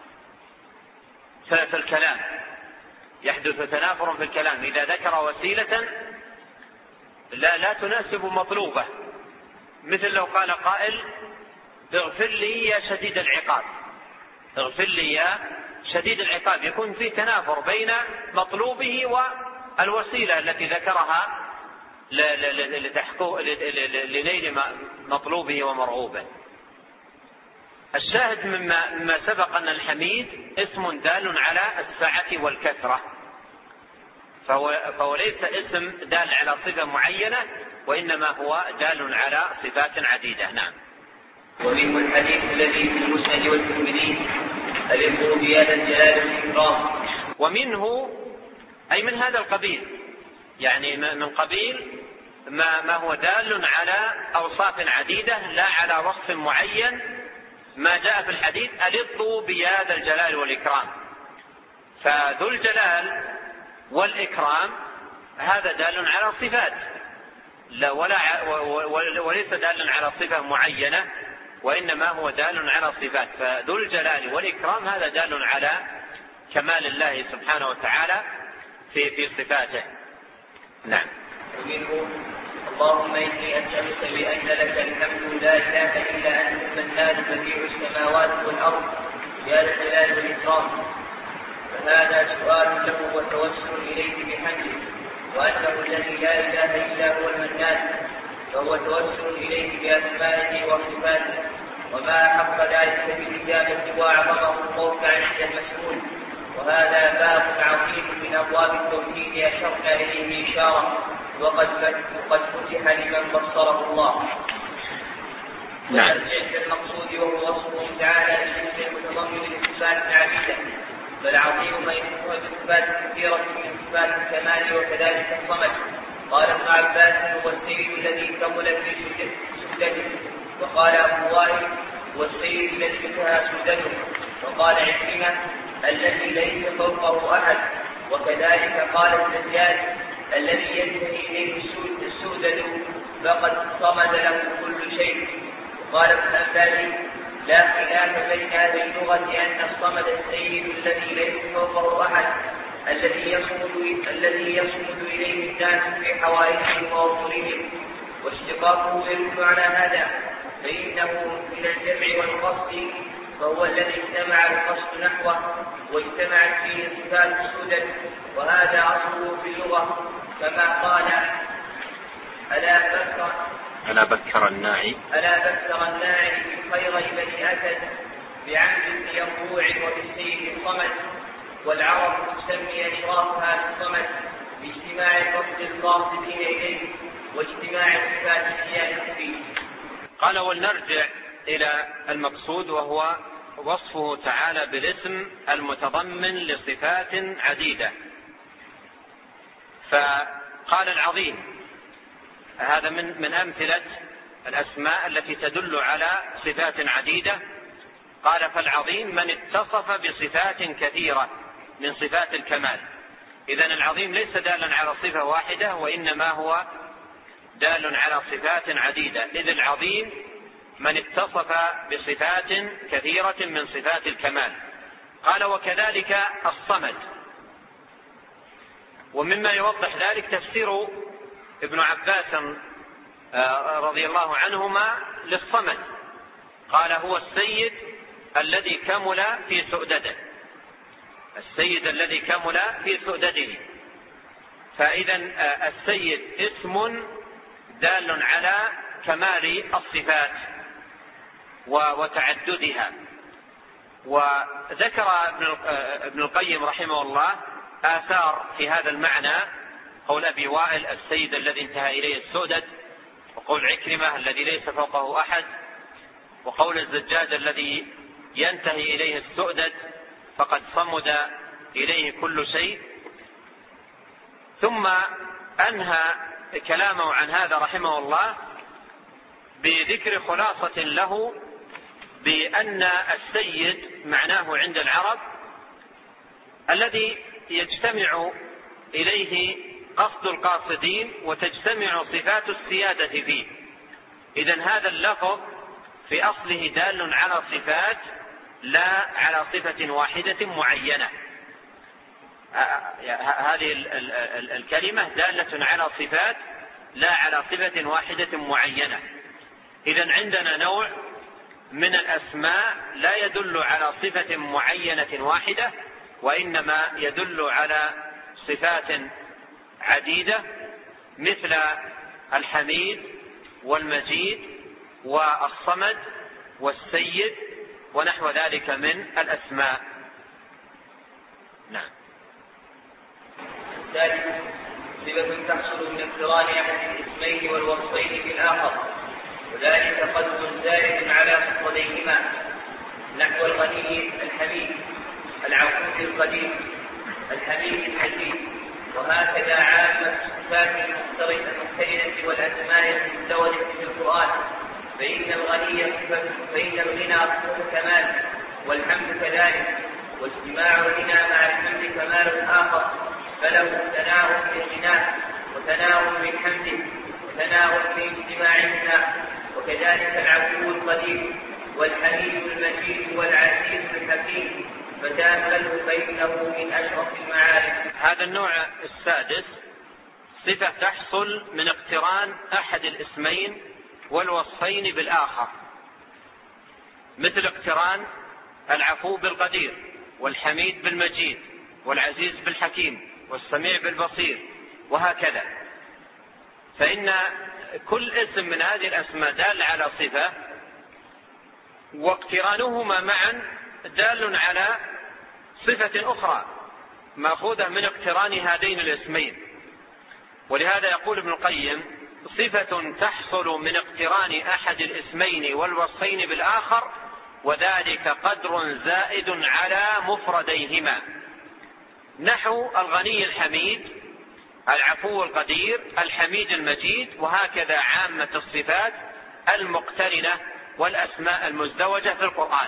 في الكلام، يحدث تنافر في الكلام إذا ذكر وسيلة لا تناسب مطلوبة. مثل لو قال قائل: اغفر لي يا شديد العقاب، اغفر لي يا شديد العقاب، يكون في تنافر بين مطلوبه والوسيلة التي ذكرها لنيل مطلوبه ومرغوبه. الشاهد مما سبق أن الحميد اسم دال على السعة والكثرة، فهو ليس اسم دال على صفة معينة، وإنما هو دال على صفات عديدة. نعم. ومنه الحديث الذي في المسند والترمذي: ألقوا بهذا الجلال والإكرام. ومنه أي من هذا القبيل، يعني من قبيل ما هو دال على أوصاف عديدة لا على وصف معين. ما جاء في الحديث: ألقوا بهذا الجلال والإكرام، فذو الجلال والإكرام هذا دال على صفات، وليس دال على صفة معينة، وإنما هو دال على صفات. فذو الجلال والإكرام هذا دال على كمال الله سبحانه وتعالى في صفاته. نعم. ومنه: اللهم إني أسألك بأن لك الحمد لا إله إلا أنت المنان بديع السماوات والأرض يا ذا الجلال والإكرام. فهذا سؤال له وتوسل إليه بحمده، وأنه الذي لا إله إلا هو المنان، فهو توسل إليه بأسمائه وصفاته، وما أحق ذلك بالإجابة وأعظمه الخوف عند المسؤول. وهذا باب عظيم من أبواب التوحيد أشرنا إليه إشارة، وقد فتح لمن بصره الله. نعم. المقصود وهو وصفه تعالى للجنس المتضمن لصفات عديدة، بل عظيم ما يصفها بصفات كثيرة من صفات الكمال وكذلك الصمد. قال ابن عباس: هو السيد الذي كمل في سجده. وقال أبو وائل: هو السيد الذي انتهى سجده. وقال عكرمة: الذي ليس فوقه أحد. وكذلك قال الزجاج: الذي ينتهي إليه السودد فقد صمد له كل شيء. وقال ابن عباس: لا خلاف بين أهل اللغة أن الصمد السيد الذي ليس فوقه أحد الذي يصمد إليه الناس في حوائجهم وأمورهم، واشتقاقه يدل على هذا، فإنه من الجمع والقصد، فهو الذي اجتمع القصد نحوه واجتمعت فيه صفات السدد، وهذا أصله في اللغة، كما قال ألا بكر الناعي بخير بني أسد بعمد ينبوع وبالسيف الصمد، والعرب تسمي أشرافها بالصمد باجتماع القصد القاصدين إليه واجتماع صفات الزيادة فيه. قال: ولنرجع إلى المقصود، وهو وصفه تعالى بالاسم المتضمن لصفات عديدة. فقال العظيم، هذا من أمثلة الأسماء التي تدل على صفات عديدة. قال: فالعظيم من اتصف بصفات كثيرة من صفات الكمال. إذن العظيم ليس دالا على صفة واحدة، وإنما هو دال على صفات عديدة، إذ العظيم من اتصف بصفات كثيرة من صفات الكمال. قال: وكذلك الصمد. ومما يوضح ذلك تفسير ابن عباس رضي الله عنهما للصمد، قال: هو السيد الذي كمل في سؤدده، السيد الذي كمل في سؤدده. فإذا السيد اسم دال على كمال الصفات وتعددها. وذكر ابن القيم رحمه الله آثار في هذا المعنى، قول أبي وائل: السيد الذي انتهى إليه السؤدد، وقول عكرمة: الذي ليس فوقه أحد، وقول الزجاج: الذي ينتهي إليه السؤدد فقد صمد إليه كل شيء. ثم أنهى كلامه عن هذا رحمه الله بذكر خلاصة له، بأن السيد معناه عند العرب الذي يجتمع إليه قصد القاصدين وتجتمع صفات السيادة فيه. إذن هذا اللفظ في أصله دال على صفات لا على صفة واحدة معينة. هذه الكلمة دالة على صفات لا على صفة واحدة معينة. إذن عندنا نوع من الأسماء لا يدل على صفة معينة واحدة، وإنما يدل على صفات عديدة، مثل الحميد والمجيد والصمد والسيد ونحو ذلك من الأسماء. نعم. ذلك صفة تحصل من اقتران أحد الاسمين والوصفين بالآخر، وذلك قدر زائد على مفرديهما، نحو الغني الحميد، العفو القدير، الحميد المجيد. وهكذا عامة الصفات المقترنة والأسماء المزدوجة في القرآن، فإن الغنى صفة كمال، والحمد كذلك، واجتماع الغنى مع الحمد كمال آخر، فله تناول في غناه وتناول من حمده وتناول في اجتماعهما. وكذلك العفو القدير والحميد المجيد والعزيز الحكيم، فتأمله فإنه من أشرف المعارف. هذا النوع السادس صفة تحصل من اقتران أحد الاسمين والوصفين بالآخر، مثل اقتران العفو بالقدير، والحميد بالمجيد، والعزيز بالحكيم، والسميع بالبصير، وهكذا. فإن كل اسم من هذه الأسماء دال على صفة، واقترانهما معا دال على صفة أخرى مأخوذة من اقتران هذين الاسمين. ولهذا يقول ابن القيم: صفة تحصل من اقتران أحد الاسمين والوصفين بالآخر، وذلك قدر زائد على مفرديهما، نحو الغني الحميد، العفو القدير، الحميد المجيد، وهكذا عامة الصفات المقترنة والأسماء المزدوجة في القرآن.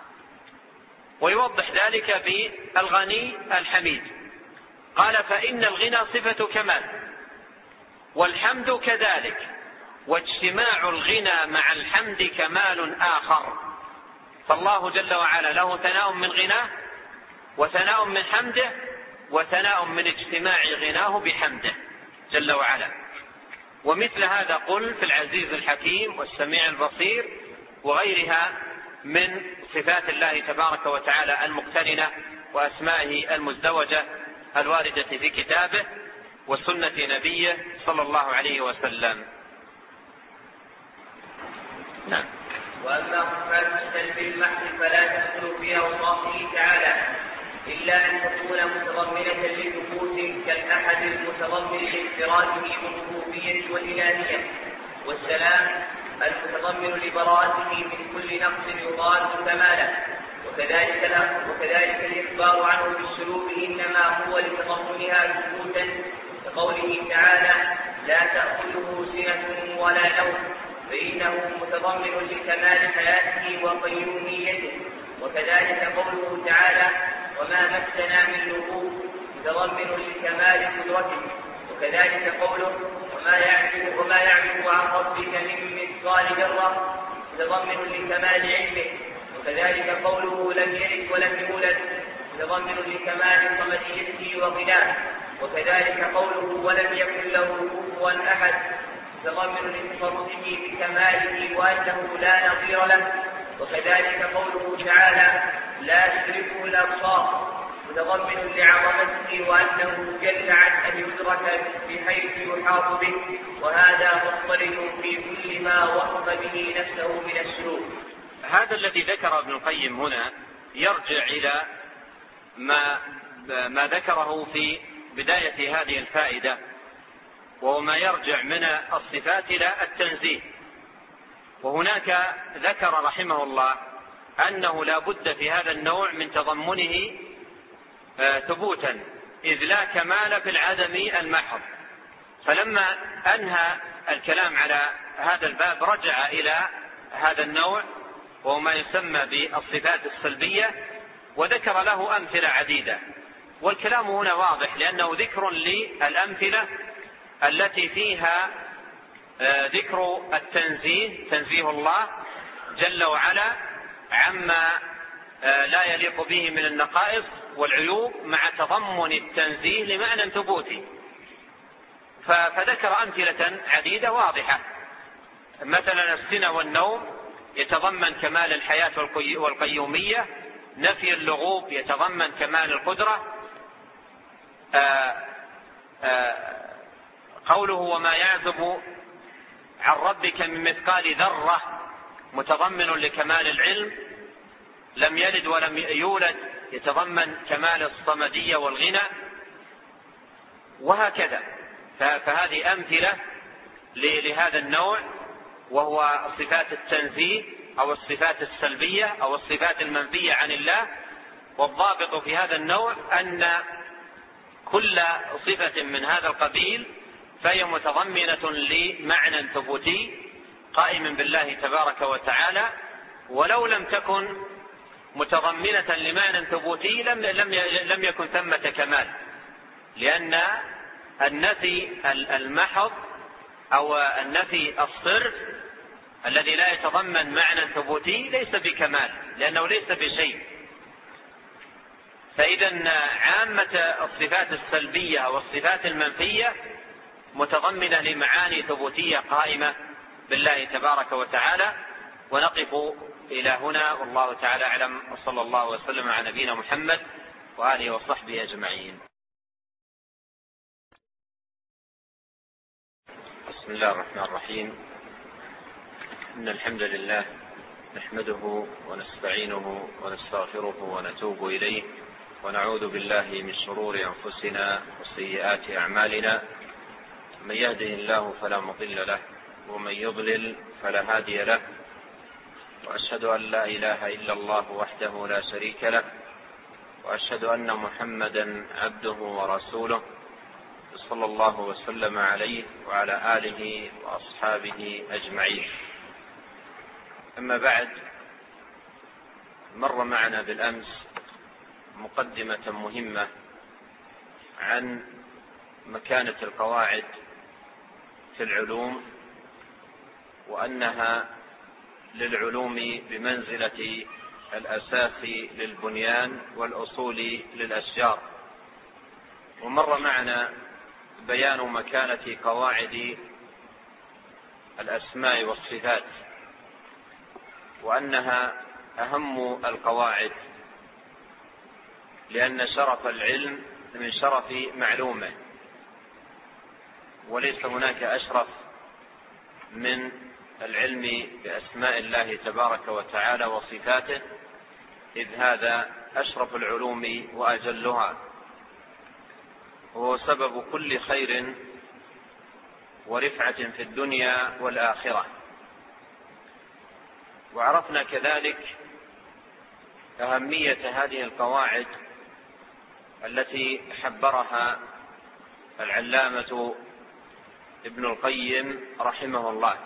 ويوضح ذلك بالغني الحميد، قال: فإن الغنى صفة كمال، والحمد كذلك، واجتماع الغنى مع الحمد كمال آخر، فالله جل وعلا له ثناء من غناه وثناء من حمده وثناء من اجتماع غناه بحمده جل وعلا. ومثل هذا قل في العزيز الحكيم والسميع البصير وغيرها من صفات الله تبارك وتعالى المقترنة وأسمائه المزدوجة الواردة في كتابه وسنة نبيه صلى الله عليه وسلم. نعم. وأما صفات السلب المحض فلا تدخل في أوصافه تعالى إلا أن تكون متضمنة لثبوت كالأحد المتضمن لانفراده بالربوبية والإلهية، والسلام المتضمن لبراءته من كل نقص يضاد كماله، وكذلك الإخبار عنه بالسلوك إنما هو لتضمنها ثبوتا، كقوله تعالى لا تأخذه سنة ولا نوم، فإنه متضمن لكمال حياته وقيوميته. وكذلك قوله تعالى وما مسنا من لغوب متضمن لكمال قدرته. وكذلك قوله وما يعرف عن ربك من مثقال ذرة متضمن لكمال علمه. وكذلك قوله لم يلد ولم يولد متضمن لكمال صمديته وغناه. وكذلك قوله ولم يكن له كفوا أحد متضمن لتفرده بكماله وأنه لا نظير له. وكذلك قوله تعالى لا تدركه الأبصار متضمن لعظمته وأنه جل عن أن يدرك بحيث يحاط به، وهذا مضطرد في كل ما وصف به نفسه من السلوك. هذا الذي ذكر ابن القيم هنا يرجع إلى ما ذكره في بداية هذه الفائدة، وهو ما يرجع من الصفات إلى التنزيه. وهناك ذكر رحمه الله أنه لا بد في هذا النوع من تضمنه ثبوتا، إذ لا كمال في العدم المحض. فلما أنهى الكلام على هذا الباب رجع إلى هذا النوع وهو ما يسمى بالصفات السلبية، وذكر له أمثلة عديدة. والكلام هنا واضح لأنه ذكر للأمثلة التي فيها ذكر التنزيه، تنزيه الله جل وعلا عما لا يليق به من النقائص والعيوب، مع تضمن التنزيه لمعنى ثبوتي. فذكر أمثلة عديدة واضحة. مثلا السنة والنوم يتضمن كمال الحياة والقيومية، نفي اللغوب يتضمن كمال القدرة، قوله وما يعزب عن ربك من مثقال ذرة متضمن لكمال العلم، لم يلد ولم يولد يتضمن كمال الصمدية والغنى، وهكذا. فهذه أمثلة لهذا النوع، وهو صفات التنزيه أو الصفات السلبية أو الصفات المنفية عن الله. والضابط في هذا النوع أن كل صفة من هذا القبيل فهي متضمنة لمعنى ثبوتي قائم بالله تبارك وتعالى، ولو لم تكن متضمنة لمعنى ثبوتي لم يكن ثمة كمال، لأن النفي المحض أو النفي الصرف الذي لا يتضمن معنى ثبوتي ليس بكمال، لأنه ليس بشيء. فإذا عامة الصفات السلبية والصفات المنفية متضمنة لمعاني ثبوتية قائمة بالله تبارك وتعالى. ونقف إلى هنا، والله تعالى أعلم، وصلى الله وسلم على نبينا محمد وآله وصحبه أجمعين. بسم الله الرحمن الرحيم. إن الحمد لله نحمده ونستعينه ونستغفره ونتوب إليه، ونعوذ بالله من شرور أنفسنا وسيئات أعمالنا. من يهده الله فلا مضل له، ومن يضلل فلا هادي له، وأشهد أن لا إله إلا الله وحده لا شريك له، وأشهد أن محمدا عبده ورسوله صلى الله وسلم عليه وعلى آله وأصحابه أجمعين. أما بعد، مر معنا بالأمس مقدمة مهمة عن مكانة القواعد في العلوم، وأنها للعلوم بمنزلة الأساسي للبنيان والأصول للأشجار. ومر معنا بيان مكانة قواعد الأسماء والصفات، وأنها أهم القواعد، لأن شرف العلم من شرف معلومه، وليس هناك أشرف من العلم بأسماء الله تبارك وتعالى وصفاته، إذ هذا أشرف العلوم وأجلها، وهو سبب كل خير ورفعة في الدنيا والآخرة. وعرفنا كذلك أهمية هذه القواعد التي حبرها العلامة ابن القيم رحمه الله.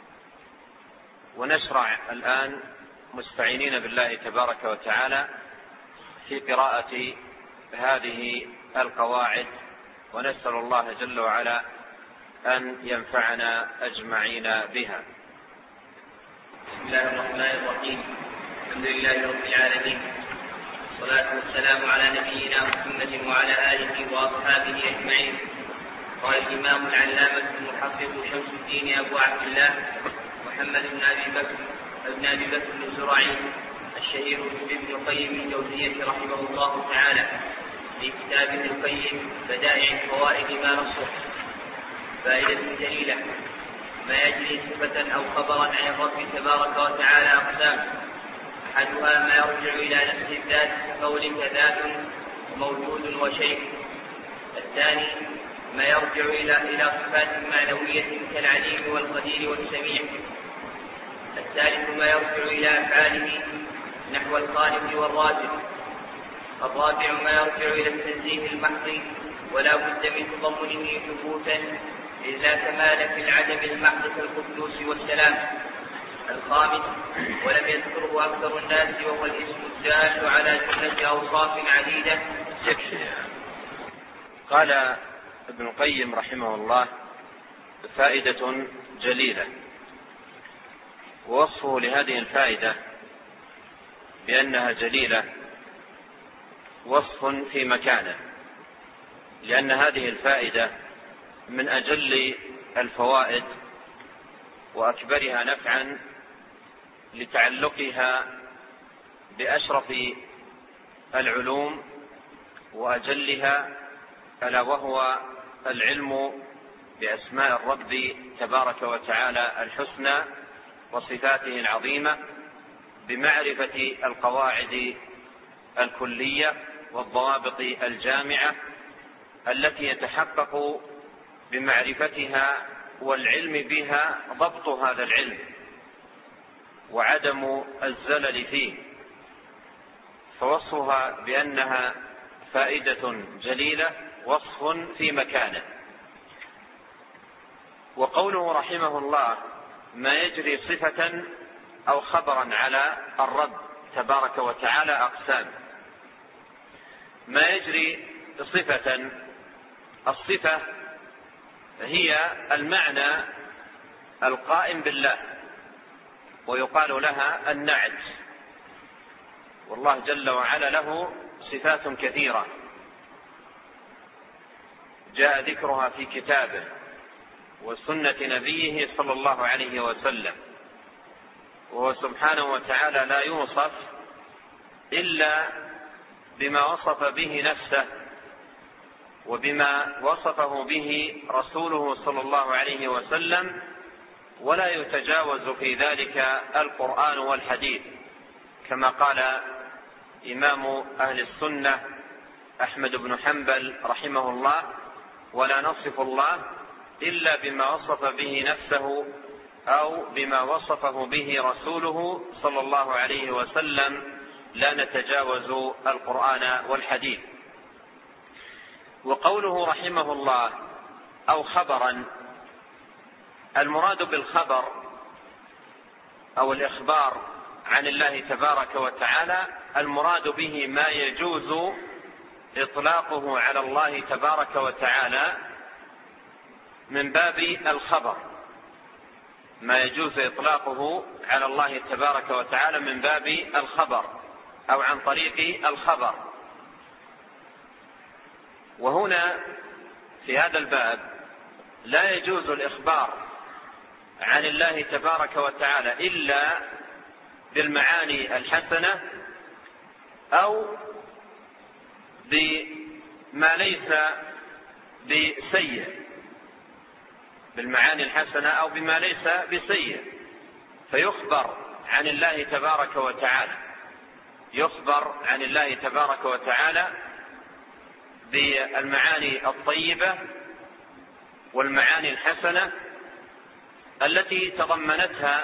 ونشرع الآن مستعينين بالله تبارك وتعالى في قراءة هذه القواعد، ونسأل الله جل وعلا أن ينفعنا أجمعين بها. بسم الله الرحمن الرحيم. الحمد لله رب العالمين، والصلاة والسلام على نبينا محمد وعلى آله وأصحابه أجمعين. قال الإمام العلامة المحقق شمس الدين أبو عبد الله محمد بن أبي بكر بن زرعي الشهير بابن القيم الجوزية رحمه الله تعالى في كتابه القيم بدائع الفوائد ما نصه. فائدة جليلة: ما يجري صفة أو خبرا عن الرب تبارك وتعالى أقسام. أحدها ما يرجع إلى نفس الذات كقولك ذات وموجود وشيء. الثاني ما يرجع إلى صفات معنوية كالعليم والقدير والسميع. الثالث ما يرجع إلى أفعاله نحو الخالق والرازق. الرابع ما يرجع إلى التنزيه المحض ولا بد من تضمنه ثبوتا، إذ لا كمال في العدم المحض كالقدوس والسلام. الخامس ولم يذكره أكثر الناس، وهو الاسم الدال على جملة أوصاف عديدة. قال ابن القيم رحمه الله: فائدة جليلة. ووصفه لهذه الفائدة بأنها جليلة وصف في مكانه، لأن هذه الفائدة من أجل الفوائد وأكبرها نفعا لتعلقها بأشرف العلوم وأجلها، ألا وهو العلم بأسماء الرب تبارك وتعالى الحسنى وصفاته العظيمة، بمعرفة القواعد الكلية والضوابط الجامعة التي يتحقق بمعرفتها والعلم بها ضبط هذا العلم وعدم الزلل فيه. فوصفها بأنها فائدة جليلة وصف في مكانه. وقوله رحمه الله: ما يجري صفة أو خبرا على الرب تبارك وتعالى أقسام. ما يجري صفة، الصفة هي المعنى القائم بالله، ويقال لها النعت. والله جل وعلا له صفات كثيرة جاء ذكرها في كتابه وسنة نبيه صلى الله عليه وسلم. وهو سبحانه وتعالى لا يوصف إلا بما وصف به نفسه وبما وصفه به رسوله صلى الله عليه وسلم، ولا يتجاوز في ذلك القرآن والحديث، كما قال إمام أهل السنة أحمد بن حنبل رحمه الله: ولا نصف الله إلا بما وصف به نفسه أو بما وصفه به رسوله صلى الله عليه وسلم، لا نتجاوز القرآن والحديث. وقوله رحمه الله: أو خبرا، المراد بالخبر أو الإخبار عن الله تبارك وتعالى المراد به ما يجوز إطلاقه على الله تبارك وتعالى من باب الخبر، ما يجوز إطلاقه على الله تبارك وتعالى من باب الخبر أو عن طريق الخبر. وهنا في هذا الباب لا يجوز الإخبار عن الله تبارك وتعالى إلا بالمعاني الحسنة أو بما ليس بسيء، بالمعاني الحسنة أو بما ليس بسيء، فيخبر عن الله تبارك وتعالى، يخبر عن الله تبارك وتعالى بالمعاني الطيبة والمعاني الحسنة التي تضمنتها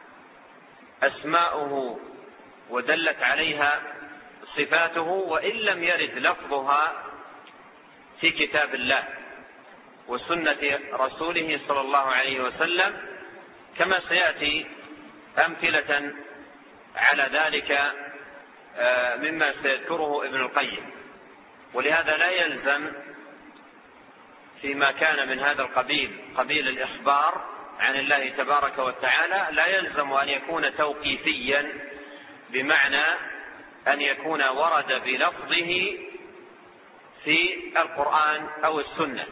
أسماؤه ودلت عليها صفاته، وإن لم يرد لفظها في كتاب الله وسنة رسوله صلى الله عليه وسلم، كما سيأتي أمثلة على ذلك مما سيذكره ابن القيم. ولهذا لا يلزم فيما كان من هذا القبيل، قبيل الإخبار عن الله تبارك وتعالى، لا يلزم أن يكون توقيفيا بمعنى أن يكون ورد بلفظه في القرآن أو السنة،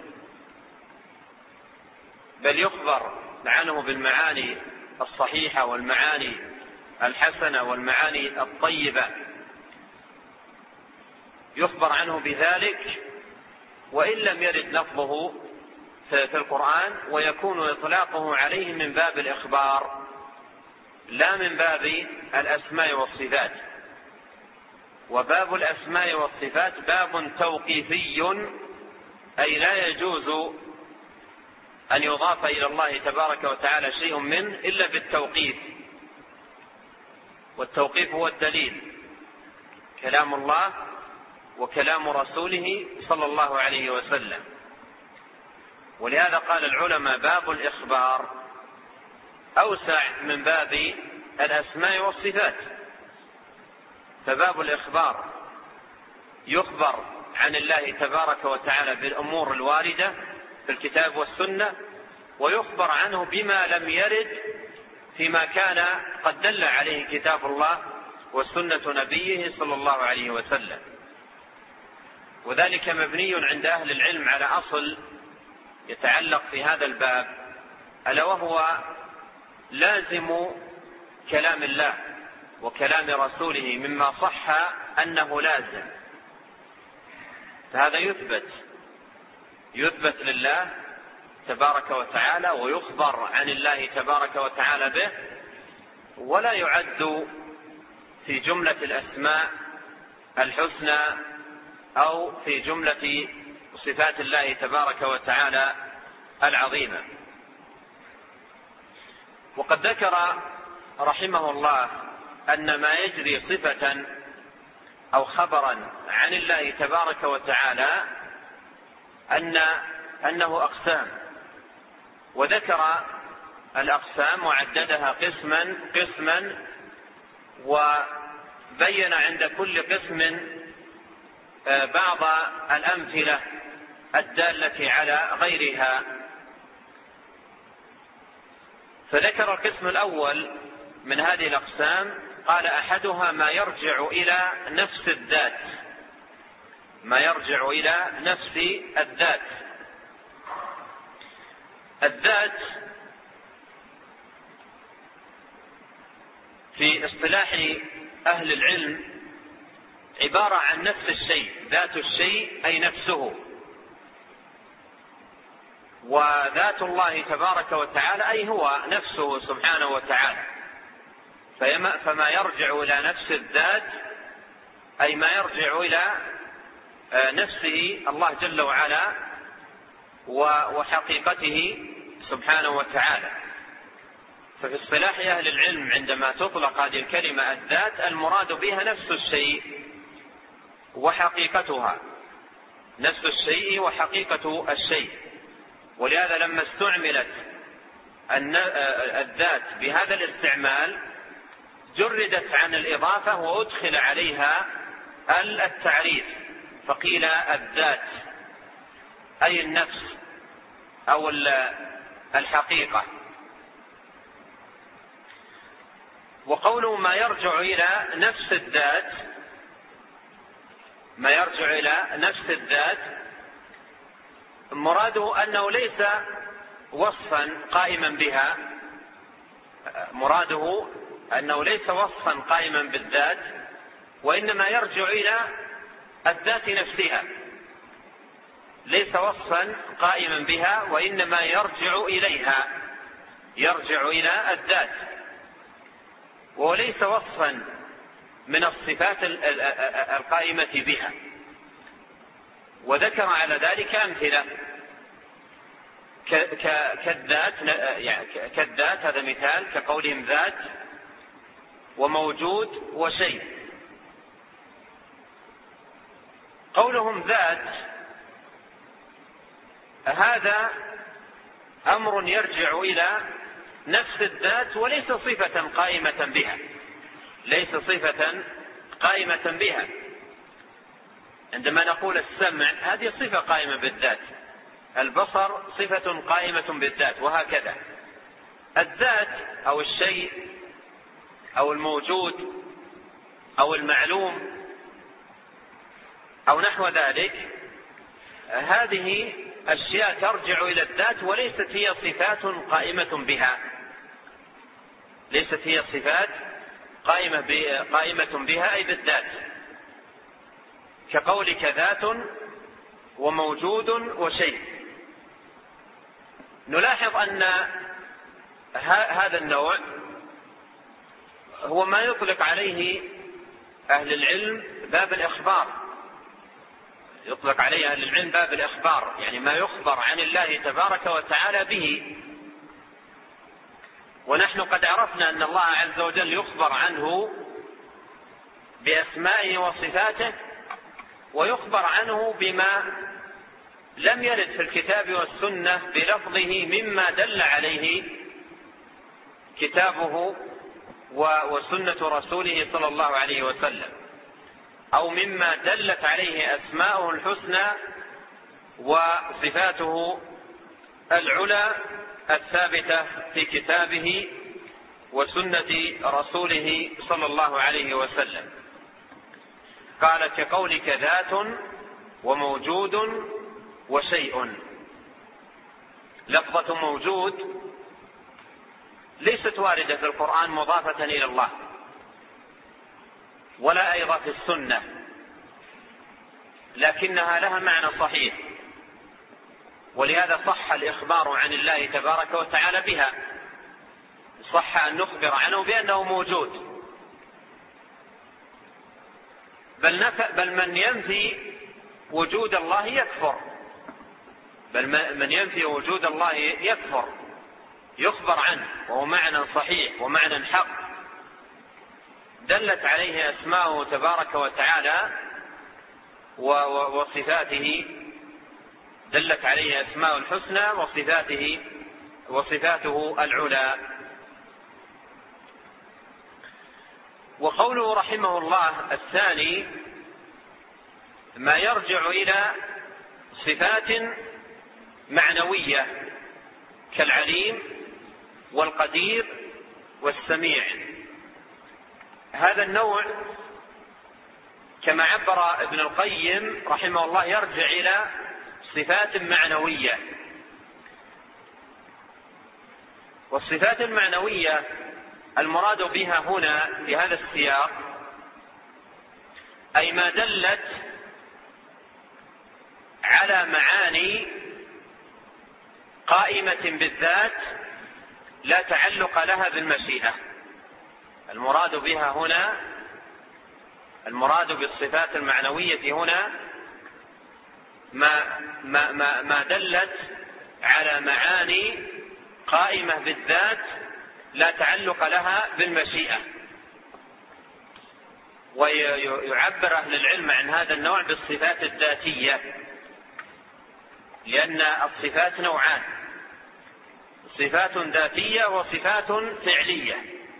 بل يخبر عنه بالمعاني الصحيحة والمعاني الحسنة والمعاني الطيبة، يخبر عنه بذلك وإن لم يرد لفظه في القرآن، ويكون إطلاقه عليه من باب الإخبار لا من باب الأسماء والصفات. وباب الأسماء والصفات باب توقيفي، أي لا يجوز أن يضاف إلى الله تبارك وتعالى شيء منه إلا بالتوقيف، والتوقيف هو الدليل، كلام الله وكلام رسوله صلى الله عليه وسلم. ولهذا قال العلماء باب الإخبار أوسع من باب الأسماء والصفات. فباب الإخبار يخبر عن الله تبارك وتعالى بالأمور الواردة في الكتاب والسنة، ويخبر عنه بما لم يرد فيما كان قد دل عليه كتاب الله وسنة نبيه صلى الله عليه وسلم. وذلك مبني عند أهل العلم على أصل يتعلق في هذا الباب، ألا وهو لازم كلام الله وكلام رسوله مما صح أنه لازم، فهذا يثبت لله تبارك وتعالى ويخبر عن الله تبارك وتعالى به، ولا يعد في جملة الأسماء الحسنى أو في جملة صفات الله تبارك وتعالى العظيمة. وقد ذكر رحمه الله أن ما يجري صفة أو خبرا عن الله تبارك وتعالى أنه أقسام، وذكر الأقسام وعددها قسما وبين عند كل قسم بعض الأمثلة الدالة على غيرها. فذكر القسم الأول من هذه الأقسام، قال أحدها ما يرجع إلى نفس الذات، ما يرجع إلى نفس الذات. الذات في اصطلاح أهل العلم عبارة عن نفس الشيء، ذات الشيء أي نفسه. وذات الله تبارك وتعالى أي هو نفسه سبحانه وتعالى. فما يرجع إلى نفس الذات أي ما يرجع إلى نفسه الله جل وعلا وحقيقته سبحانه وتعالى. ففي اصطلاح أهل العلم عندما تطلق هذه الكلمة الذات المراد بها نفس الشيء وحقيقتها، نفس الشيء وحقيقة الشيء. ولهذا لما استعملت الذات بهذا الاستعمال جردت عن الإضافة وأدخل عليها التعريف، فقيل الذات أي النفس أو الحقيقة. وقوله ما يرجع إلى نفس الذات، ما يرجع إلى نفس الذات مراده أنه ليس وصفا قائما بها، مراده أنه ليس وصفا قائما بالذات، وإنما يرجع إلى الذات نفسها، ليس وصفا قائما بها وإنما يرجع إليها، يرجع إلى الذات، وليس وصفا من الصفات القائمة بها. وذكر على ذلك أمثلة كالذات، هذا مثال، كقولهم ذات وموجود وشيء. قولهم ذات هذا أمر يرجع إلى نفس الذات وليس صفة قائمة بها، ليس صفة قائمة بها. عندما نقول السمع هذه صفة قائمة بالذات، البصر صفة قائمة بالذات، وهكذا. الذات أو الشيء أو الموجود أو المعلوم أو نحو ذلك، هذه أشياء ترجع إلى الذات وليست هي صفات قائمة بها، ليست هي صفات قائمة بها أي بالذات، كقولك ذات وموجود وشيء. نلاحظ أن هذا النوع هو ما يطلق عليه أهل العلم باب الإخبار، يطلق عليه أهل العلم باب الإخبار، يعني ما يخبر عن الله تبارك وتعالى به. ونحن قد عرفنا أن الله عز وجل يخبر عنه بأسمائه وصفاته، ويخبر عنه بما لم يرد في الكتاب والسنة بلفظه مما دل عليه كتابه وسنة رسوله صلى الله عليه وسلم، أو مما دلت عليه أسماؤه الحسنى وصفاته العلى الثابتة في كتابه وسنة رسوله صلى الله عليه وسلم. قال كقولك ذات وموجود وشيء. لفظة موجود ليست واردة في القرآن مضافة إلى الله، ولا أيضا في السنة، لكنها لها معنى صحيح، ولهذا صح الإخبار عن الله تبارك وتعالى بها، صح أن نخبر عنه بأنه موجود. بل من ينفي وجود الله يكفر، بل من ينفي وجود الله يكفر، يخبر عنه وهو معنى صحيح ومعنى حق دلت عليه أسماؤه تبارك وتعالى وصفاته، دلت عليه أسماء الحسنى وصفاته العلى. وقوله رحمه الله الثاني ما يرجع إلى صفات معنوية كالعليم والقدير والسميع. هذا النوع كما عبر ابن القيم رحمه الله يرجع إلى صفات معنوية. والصفات المعنوية المراد بها هنا في هذا السياق أي ما دلت على معاني قائمة بالذات لا تعلق لها بالمشيئة. المراد بها هنا، المراد بالصفات المعنوية هنا ما دلت على معاني قائمة بالذات لا تعلق لها بالمشيئة. ويعبر أهل العلم عن هذا النوع بالصفات الذاتية، لأن الصفات نوعان: صفات ذاتية وصفات فعلية.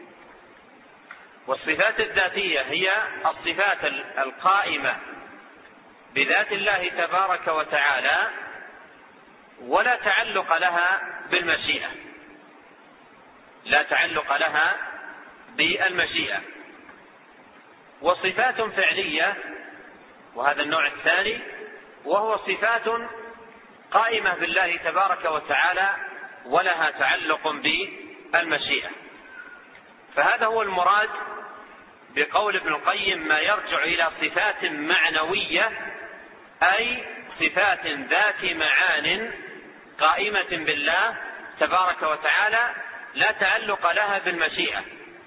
والصفات الذاتية هي الصفات القائمة بذات الله تبارك وتعالى ولا تعلق لها بالمشيئة، لا تعلق لها بالمشيئة. وصفات فعلية، وهذا النوع الثاني، وهو صفات قائمة بالله تبارك وتعالى ولها تعلق بالمشيئة. فهذا هو المراد بقول ابن القيم: ما يرجع إلى صفات معنوية، أي صفات ذات معان قائمة بالله تبارك وتعالى لا تعلق لها بالمشيئة.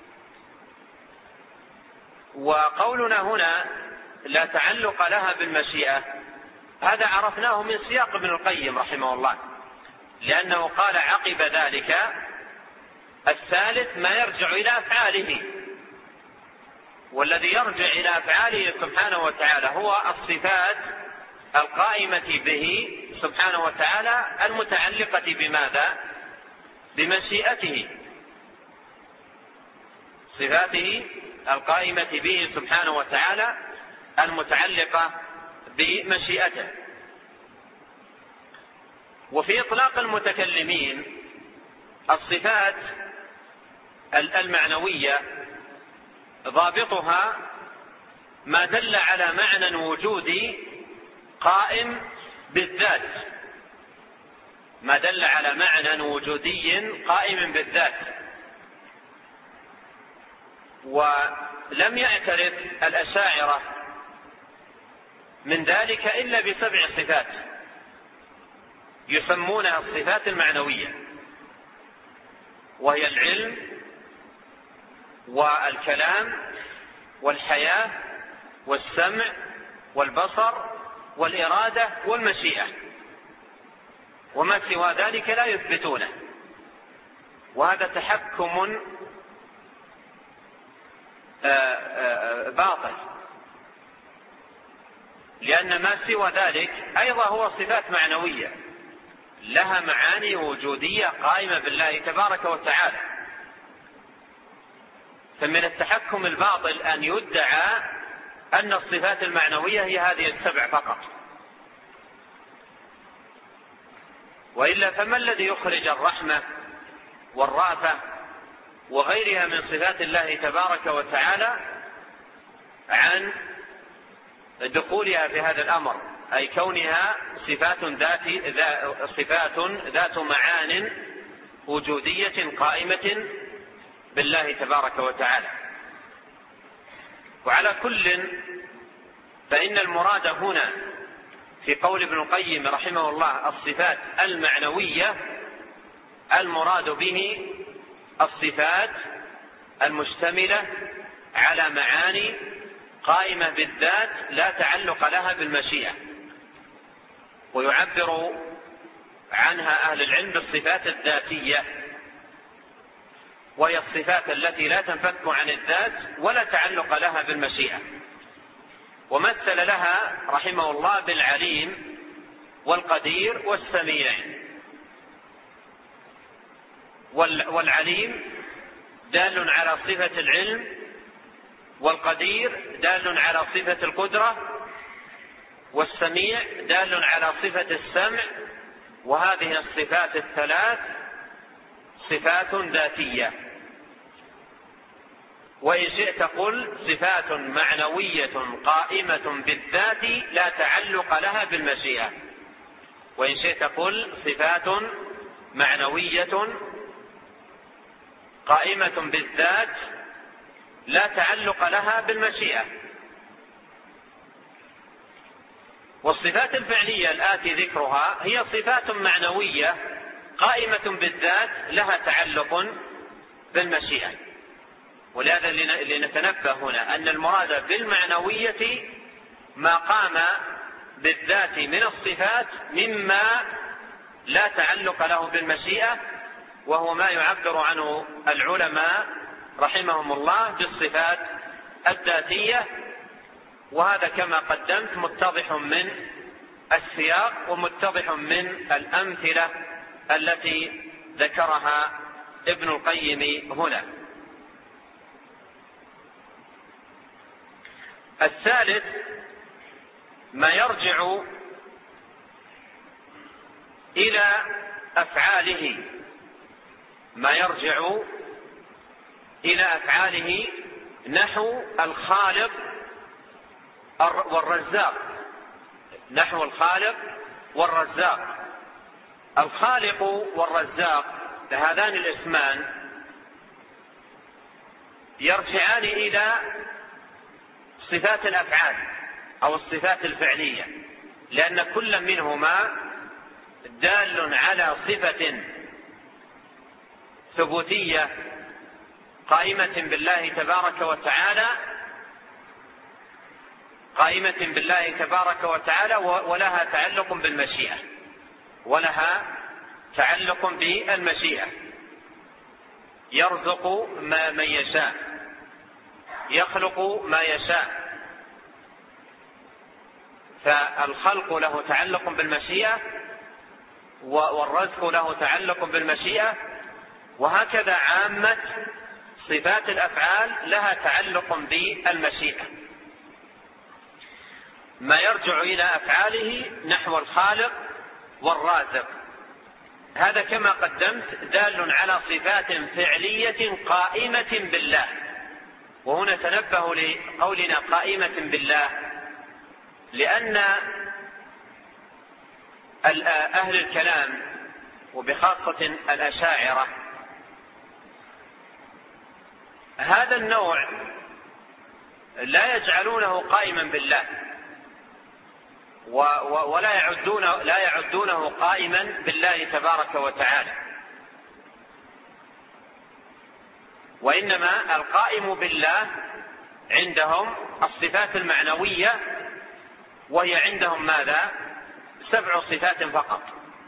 وقولنا هنا لا تعلق لها بالمشيئة هذا عرفناه من سياق ابن القيم رحمه الله، لأنه قال عقب ذلك: الثالث ما يرجع إلى أفعاله، والذي يرجع إلى أفعاله سبحانه وتعالى هو الصفات القائمة به سبحانه وتعالى المتعلقة بماذا؟ بمشيئته، صفاته القائمة به سبحانه وتعالى المتعلقة بمشيئته. وفي إطلاق المتكلمين الصفات المعنوية ضابطها ما دل على معنى وجودي قائم بالذات، ما دل على معنى وجودي قائم بالذات. ولم يعترف الأشاعرة من ذلك إلا ب7 صفات يسمونها الصفات المعنوية، وهي العلم والكلام والحياة والسمع والبصر والإرادة والمشيئة، وما سوى ذلك لا يثبتونه. وهذا تحكم باطل، لأن ما سوى ذلك أيضا هو صفات معنوية لها معاني وجودية قائمة بالله تبارك وتعالى. فمن التحكم الباطل أن يدعى أن الصفات المعنوية هي هذه ال7 فقط، وإلا فما الذي يخرج الرحمة والرأفة وغيرها من صفات الله تبارك وتعالى عن دخولها في هذا الأمر، أي كونها صفات ذات معان وجودية قائمة بالله تبارك وتعالى. وعلى كل فإن المراد هنا في قول ابن القيم رحمه الله الصفات المعنوية المراد به الصفات المشتملة على معاني قائمة بالذات لا تعلق لها بالمشيئة، ويعبر عنها أهل العلم بالصفات الذاتية، وهي الصفات التي لا تنفك عن الذات ولا تعلق لها بالمشيئة. ومثل لها رحمه الله بالعليم والقدير والسميع. والعليم دال على صفة العلم، والقدير دال على صفة القدرة، والسميع دال على صفة السمع. وهذه الصفات الثلاث صفات ذاتية. وإن شئت قل صفات معنوية قائمة بالذات لا تعلق لها بالمشيئة. وإن شئت قل صفات معنوية قائمة بالذات لا تعلق لها بالمشيئة. والصفات الفعلية الآتي ذكرها هي صفات معنوية قائمة بالذات لها تعلق بالمشيئة. ولهذا لنتنبه هنا أن المراد بالمعنوية ما قام بالذات من الصفات مما لا تعلق له بالمشيئة، وهو ما يعبر عنه العلماء رحمهم الله بالصفات الذاتية. وهذا كما قدمت متضح من السياق ومتضح من الأمثلة التي ذكرها ابن القيم هنا. الثالث ما يرجع إلى أفعاله، ما يرجع إلى أفعاله نحو الخالق والرزاق، نحو الخالق والرزاق. الخالق والرزاق هذان الاسمان يرجعان إلى صفات الأفعال أو الصفات الفعلية، لأن كل منهما دال على صفة ثبوتية قائمة بالله تبارك وتعالى، قائمة بالله تبارك وتعالى، ولها تعلق بالمشيئة، ولها تعلق بالمشيئة. يرزق من يشاء، يخلق ما يشاء، فالخلق له تعلق بالمشيئة والرزق له تعلق بالمشيئة، وهكذا عامة صفات الأفعال لها تعلق بالمشيئة. ما يرجع إلى أفعاله نحو الخالق والرازق، هذا كما قدمت دال على صفات فعلية قائمة بالله. وهنا تنبه لقولنا قائمة بالله، لأن أهل الكلام وبخاصة الأشاعرة هذا النوع لا يجعلونه قائما بالله، لا يعدونه قائما بالله تبارك وتعالى، وإنما القائم بالله عندهم الصفات المعنوية، وهي عندهم ماذا؟ 7 صفات فقط،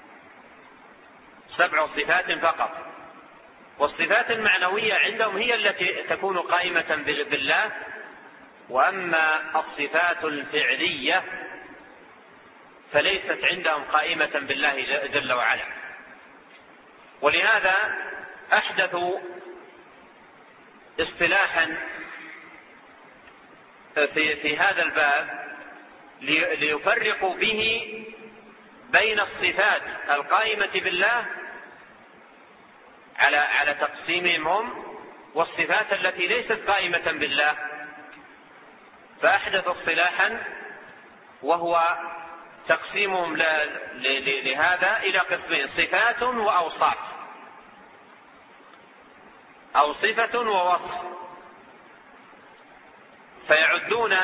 7 صفات فقط. والصفات المعنوية عندهم هي التي تكون قائمة بالله، وأما الصفات الفعلية فليست عندهم قائمة بالله جل وعلا. ولهذا أحدثوا اصطلاحا في هذا الباب ليفرقوا به بين الصفات القائمة بالله على تقسيمهم هم والصفات التي ليست قائمة بالله. فأحدث اصطلاحا وهو تقسيمهم لهذا إلى قسمين: صفات وأوصاف، أو صفة ووصف. فيعدون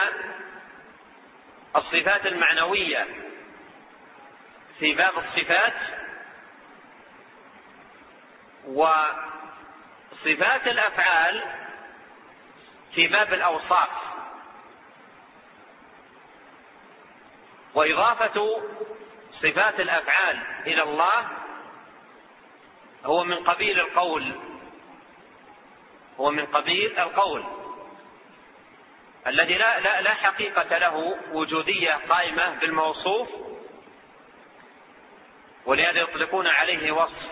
الصفات المعنوية في باب الصفات، وصفات الأفعال في باب الأوصاف. وإضافة صفات الأفعال إلى الله هو من قبيل القول، الذي لا حقيقة له وجودية قائمة بالموصوف، ولهذا يطلقون عليه وصف.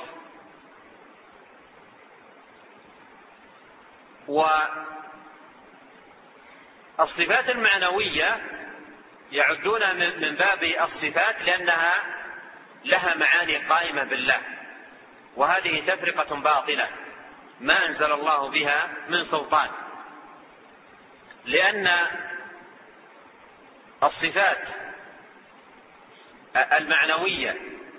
والصفات المعنوية يعدون من باب الصفات لأنها لها معاني قائمة بالله، وهذه تفرقة باطلة ما أنزل الله بها من سلطان، لأن الصفات المعنوية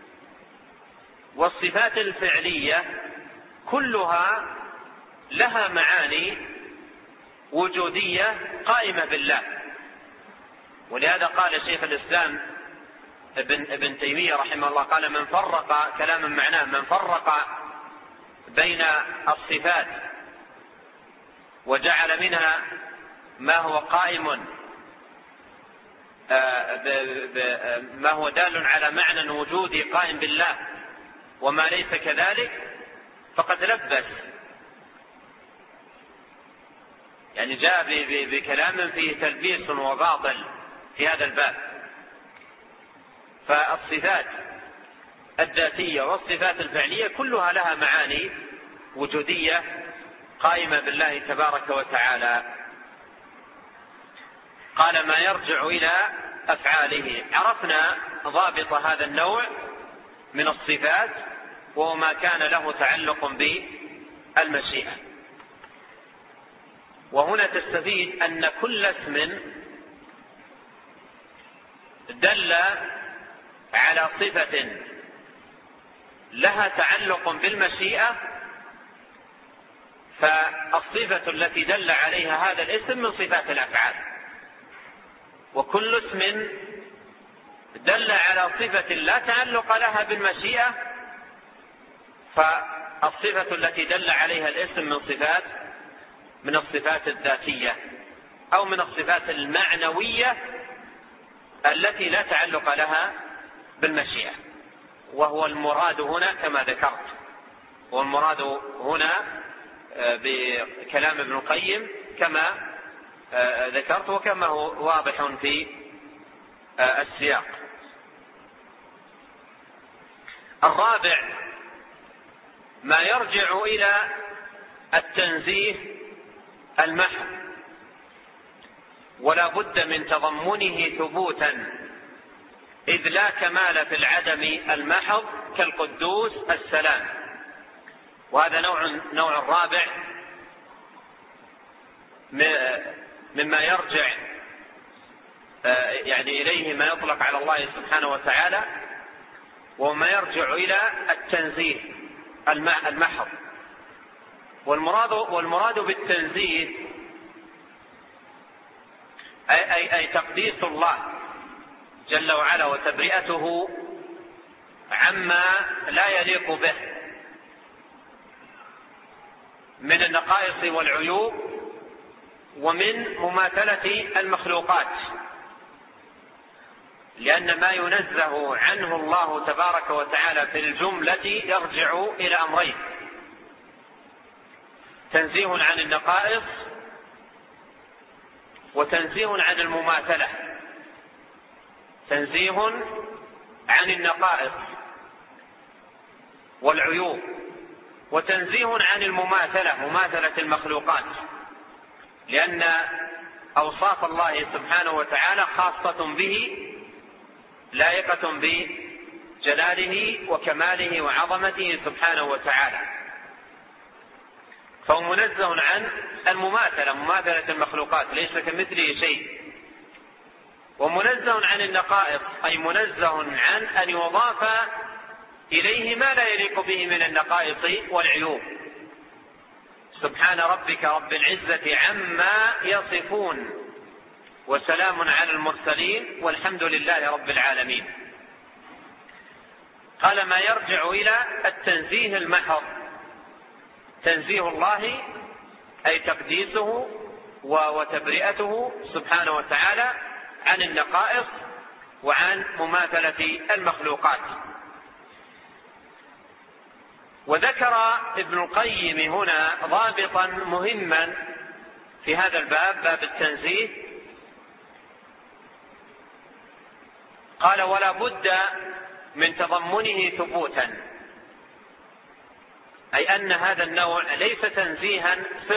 والصفات الفعلية كلها لها معاني وجودية قائمة بالله. ولهذا قال شيخ الإسلام ابن تيمية رحمه الله، قال: من فرق كلاما معناه، من فرق بين الصفات وجعل منها ما هو قائم ما هو دال على معنى وجودي قائم بالله وما ليس كذلك، فقد لبس، يعني جاء بكلام فيه تلبيس وباطل في هذا الباب. فالصفات الذاتية والصفات الفعلية كلها لها معاني وجودية قائمة بالله تبارك وتعالى. قال: ما يرجع إلى أفعاله. عرفنا ضابط هذا النوع من الصفات، وهو ما كان له تعلق بالمشيئة. وهنا تستفيد أن كل اسم دل على صفة لها تعلق بالمشيئة فالصفة التي دل عليها هذا الاسم من صفات الأفعال، وكل اسم دل على صفة لا تعلق لها بالمشيئة فالصفة التي دل عليها الاسم من الصفات الذاتية أو من الصفات المعنوية التي لا تعلق لها بالمشيئة. وهو المراد هنا كما ذكرت، والمراد هنا بكلام ابن القيم كما ذكرت وكما هو واضح في السياق. الرابع ما يرجع إلى التنزيه المحض، ولا بد من تضمنه ثبوتا، إذ لا كمال في العدم المحض كالقدوس السلام. وهذا نوع رابع مما يرجع يعني إليه ما يطلق على الله سبحانه وتعالى، وما يرجع إلى التنزيه المحض. والمراد بالتنزيه أي تقديس الله جل وعلا وتبرئته عما لا يليق به من النقائص والعيوب ومن مماثلة المخلوقات، لأن ما ينزه عنه الله تبارك وتعالى في الجملة يرجع إلى أمرين: تنزيه عن النقائص وتنزيه عن المماثلة. تنزيه عن النقائص والعيوب، وتنزيه عن مماثلة المخلوقات، لأن أوصاف الله سبحانه وتعالى خاصة به لائقة بجلاله وكماله وعظمته سبحانه وتعالى، فهو منزه عن مماثلة المخلوقات، ليس كمثله شيء. ومنزه عن النقائص أي منزه عن أن يضاف إليه ما لا يليق به من النقائص والعيوب. سبحان ربك رب العزة عما يصفون وسلام على المرسلين والحمد لله رب العالمين. قال ما يرجع إلى التنزيه المحض، تنزيه الله أي تقديسه وتبرئته سبحانه وتعالى عن النقائص وعن مماثلة المخلوقات. وذكر ابن القيم هنا ضابطا مهما في هذا الباب، باب التنزيه. قال ولا بد من تضمنه ثبوتا، أي أن هذا النوع ليس تنزيها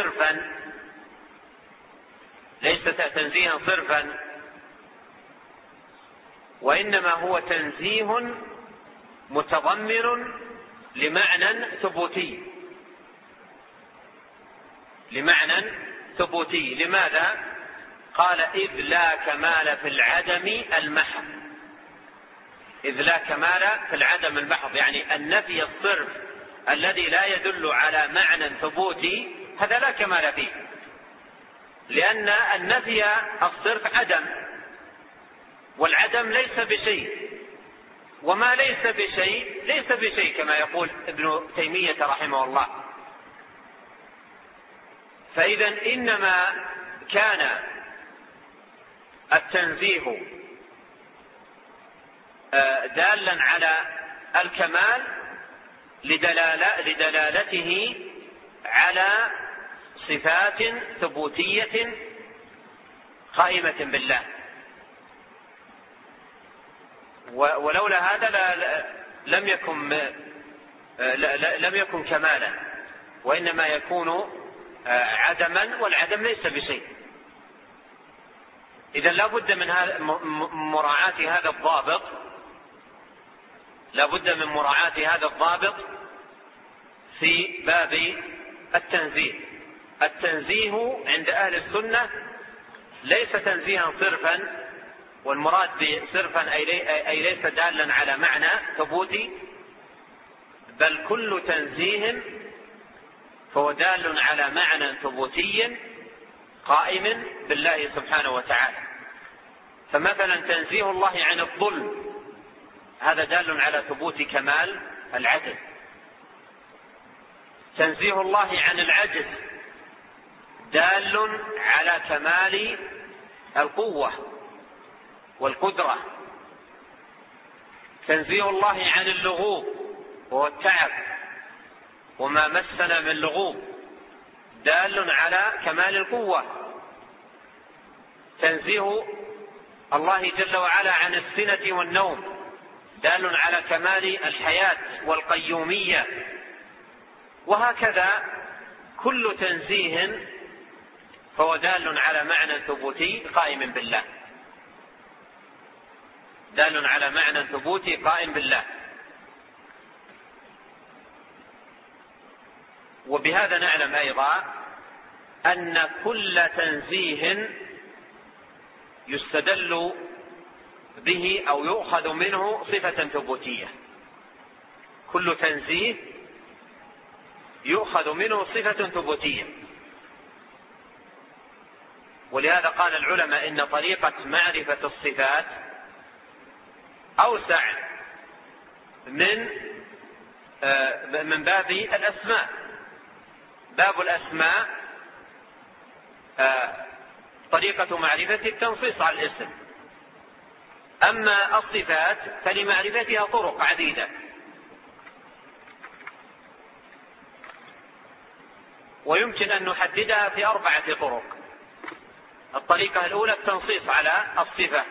صرفا، وإنما هو تنزيه متضمن لمعنى ثبوتي. لماذا؟ قال إذ لا كمال في العدم المحض. إذ لا كمال في العدم المحض يعني النفي الصرف الذي لا يدل على معنى ثبوتي، هذا لا كمال فيه، لأن النفي الصرف عدم، والعدم ليس بشيء، وما ليس بشيء كما يقول ابن تيمية رحمه الله. فإذا إنما كان التنزيه دالا على الكمال لدلالته على صفات ثبوتية قائمة بالله، ولولا هذا لم يكن كمالا، وإنما يكون عدما، والعدم ليس بشيء. إذا لا بد من مراعاة هذا الضابط في باب التنزيه التنزيه عند أهل السنة ليس تنزيها صرفا، والمراد بصرفا أي ليس دالا على معنى ثبوتي، بل كل تنزيه فهو دال على معنى ثبوتي قائم بالله سبحانه وتعالى. فمثلا تنزيه الله عن الظلم هذا دال على ثبوت كمال العدل. تنزيه الله عن العجز دال على كمال القوة والقدرة. تنزيه الله عن اللغوب وهو التعب وما مسنا من لغوب دال على كمال القوة. تنزيه الله جل وعلا عن السنة والنوم دال على كمال الحياة والقيومية. وهكذا كل تنزيه فهو دال على معنى ثبوتي قائم بالله، دال على معنى ثبوتي قائم بالله. وبهذا نعلم أيضا أن كل تنزيه يستدل به أو يؤخذ منه صفة ثبوتية، كل تنزيه يؤخذ منه صفة ثبوتية. ولهذا قال العلماء إن طريقة معرفة الصفات أوسع من باب الأسماء. باب الأسماء طريقة معرفة التنصيص على الاسم، أما الصفات فلمعرفتها طرق عديدة. ويمكن أن نحددها في 4 طرق. الطريقة الأولى التنصيص على الصفة،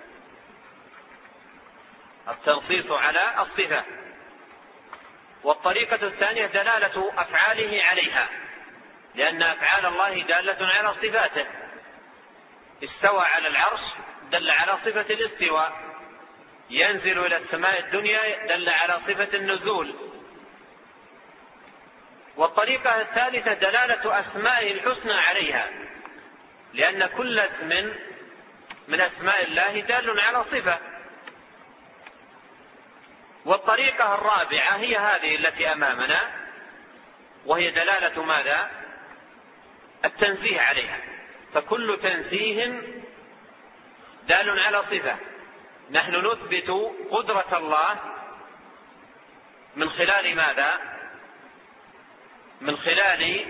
التنصيص على الصفة. والطريقة الثانية دلالة أفعاله عليها، لأن أفعال الله دالة على صفاته. استوى على العرش دل على صفة الاستواء، ينزل إلى السماء الدنيا دل على صفة النزول. والطريقة الثالثة دلالة أسمائه الحسنى عليها، لأن كل اسم من أسماء الله دال على صفة. والطريقة الرابعة هي هذه التي أمامنا، وهي دلالة ماذا؟ التنزيه عليها. فكل تنزيه دال على صفة. نحن نثبت قدرة الله من خلال ماذا؟ من خلال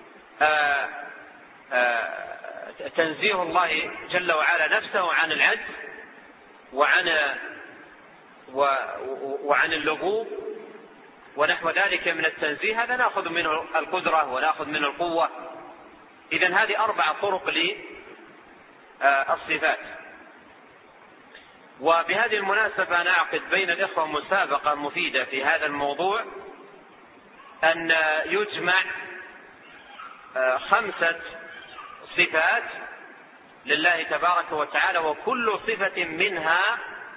تنزيه الله جل وعلا نفسه عن العجز وعن اللغوب ونحو ذلك من التنزيه. هذا نأخذ منه القدرة ونأخذ منه القوة. إذن هذه 4 طرق للصفات. وبهذه المناسبة نعقد بين الإخوة مسابقة مفيدة في هذا الموضوع، أن يجمع 5 صفات لله تبارك وتعالى، وكل صفة منها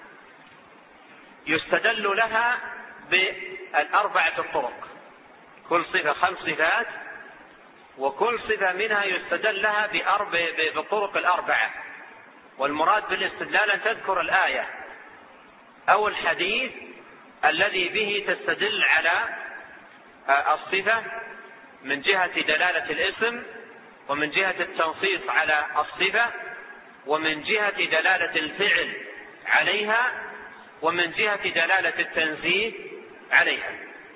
يستدل لها ب4 الطرق. كل صفة 5 صفات، وكل صفة منها يستدل لها بالطرق 4. والمراد بالاستدلال أن تذكر الآية أو الحديث الذي به تستدل على الصفة من جهة دلالة الاسم، ومن جهة التنصيص على الصفة، ومن جهة دلالة الفعل عليها، ومن جهة دلالة التنزيه عليها.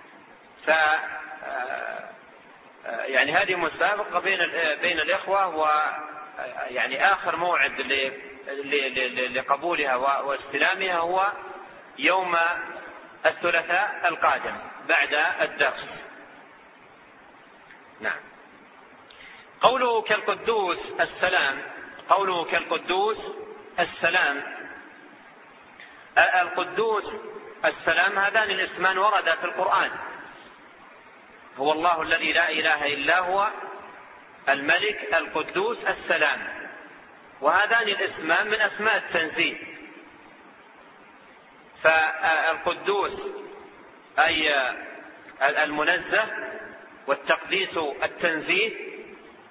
يعني هذه مسابقة بين الإخوة، ويعني آخر موعد لقبولها واستلامها هو يوم الثلاثاء القادم بعد الدرس. نعم. قوله كالقدوس السلام، قوله كالقدوس السلام، القدوس السلام هذان الاسمان وردا في القرآن. هو الله الذي لا إله إلا هو الملك القدوس السلام، وهذان الاسمان من أسماء التنزيه. فالقدوس أي المنزه، والتقديس التنزيه،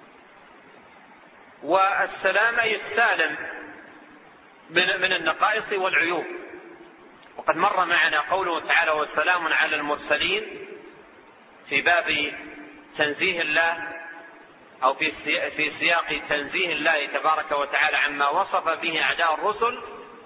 والسلامة يستالم من النقائص والعيوب. وقد مر معنا قوله تعالى والسلام على المرسلين في باب تنزيه الله، أو في سياق تنزيه الله تبارك وتعالى عما وصف به أعداء الرسل.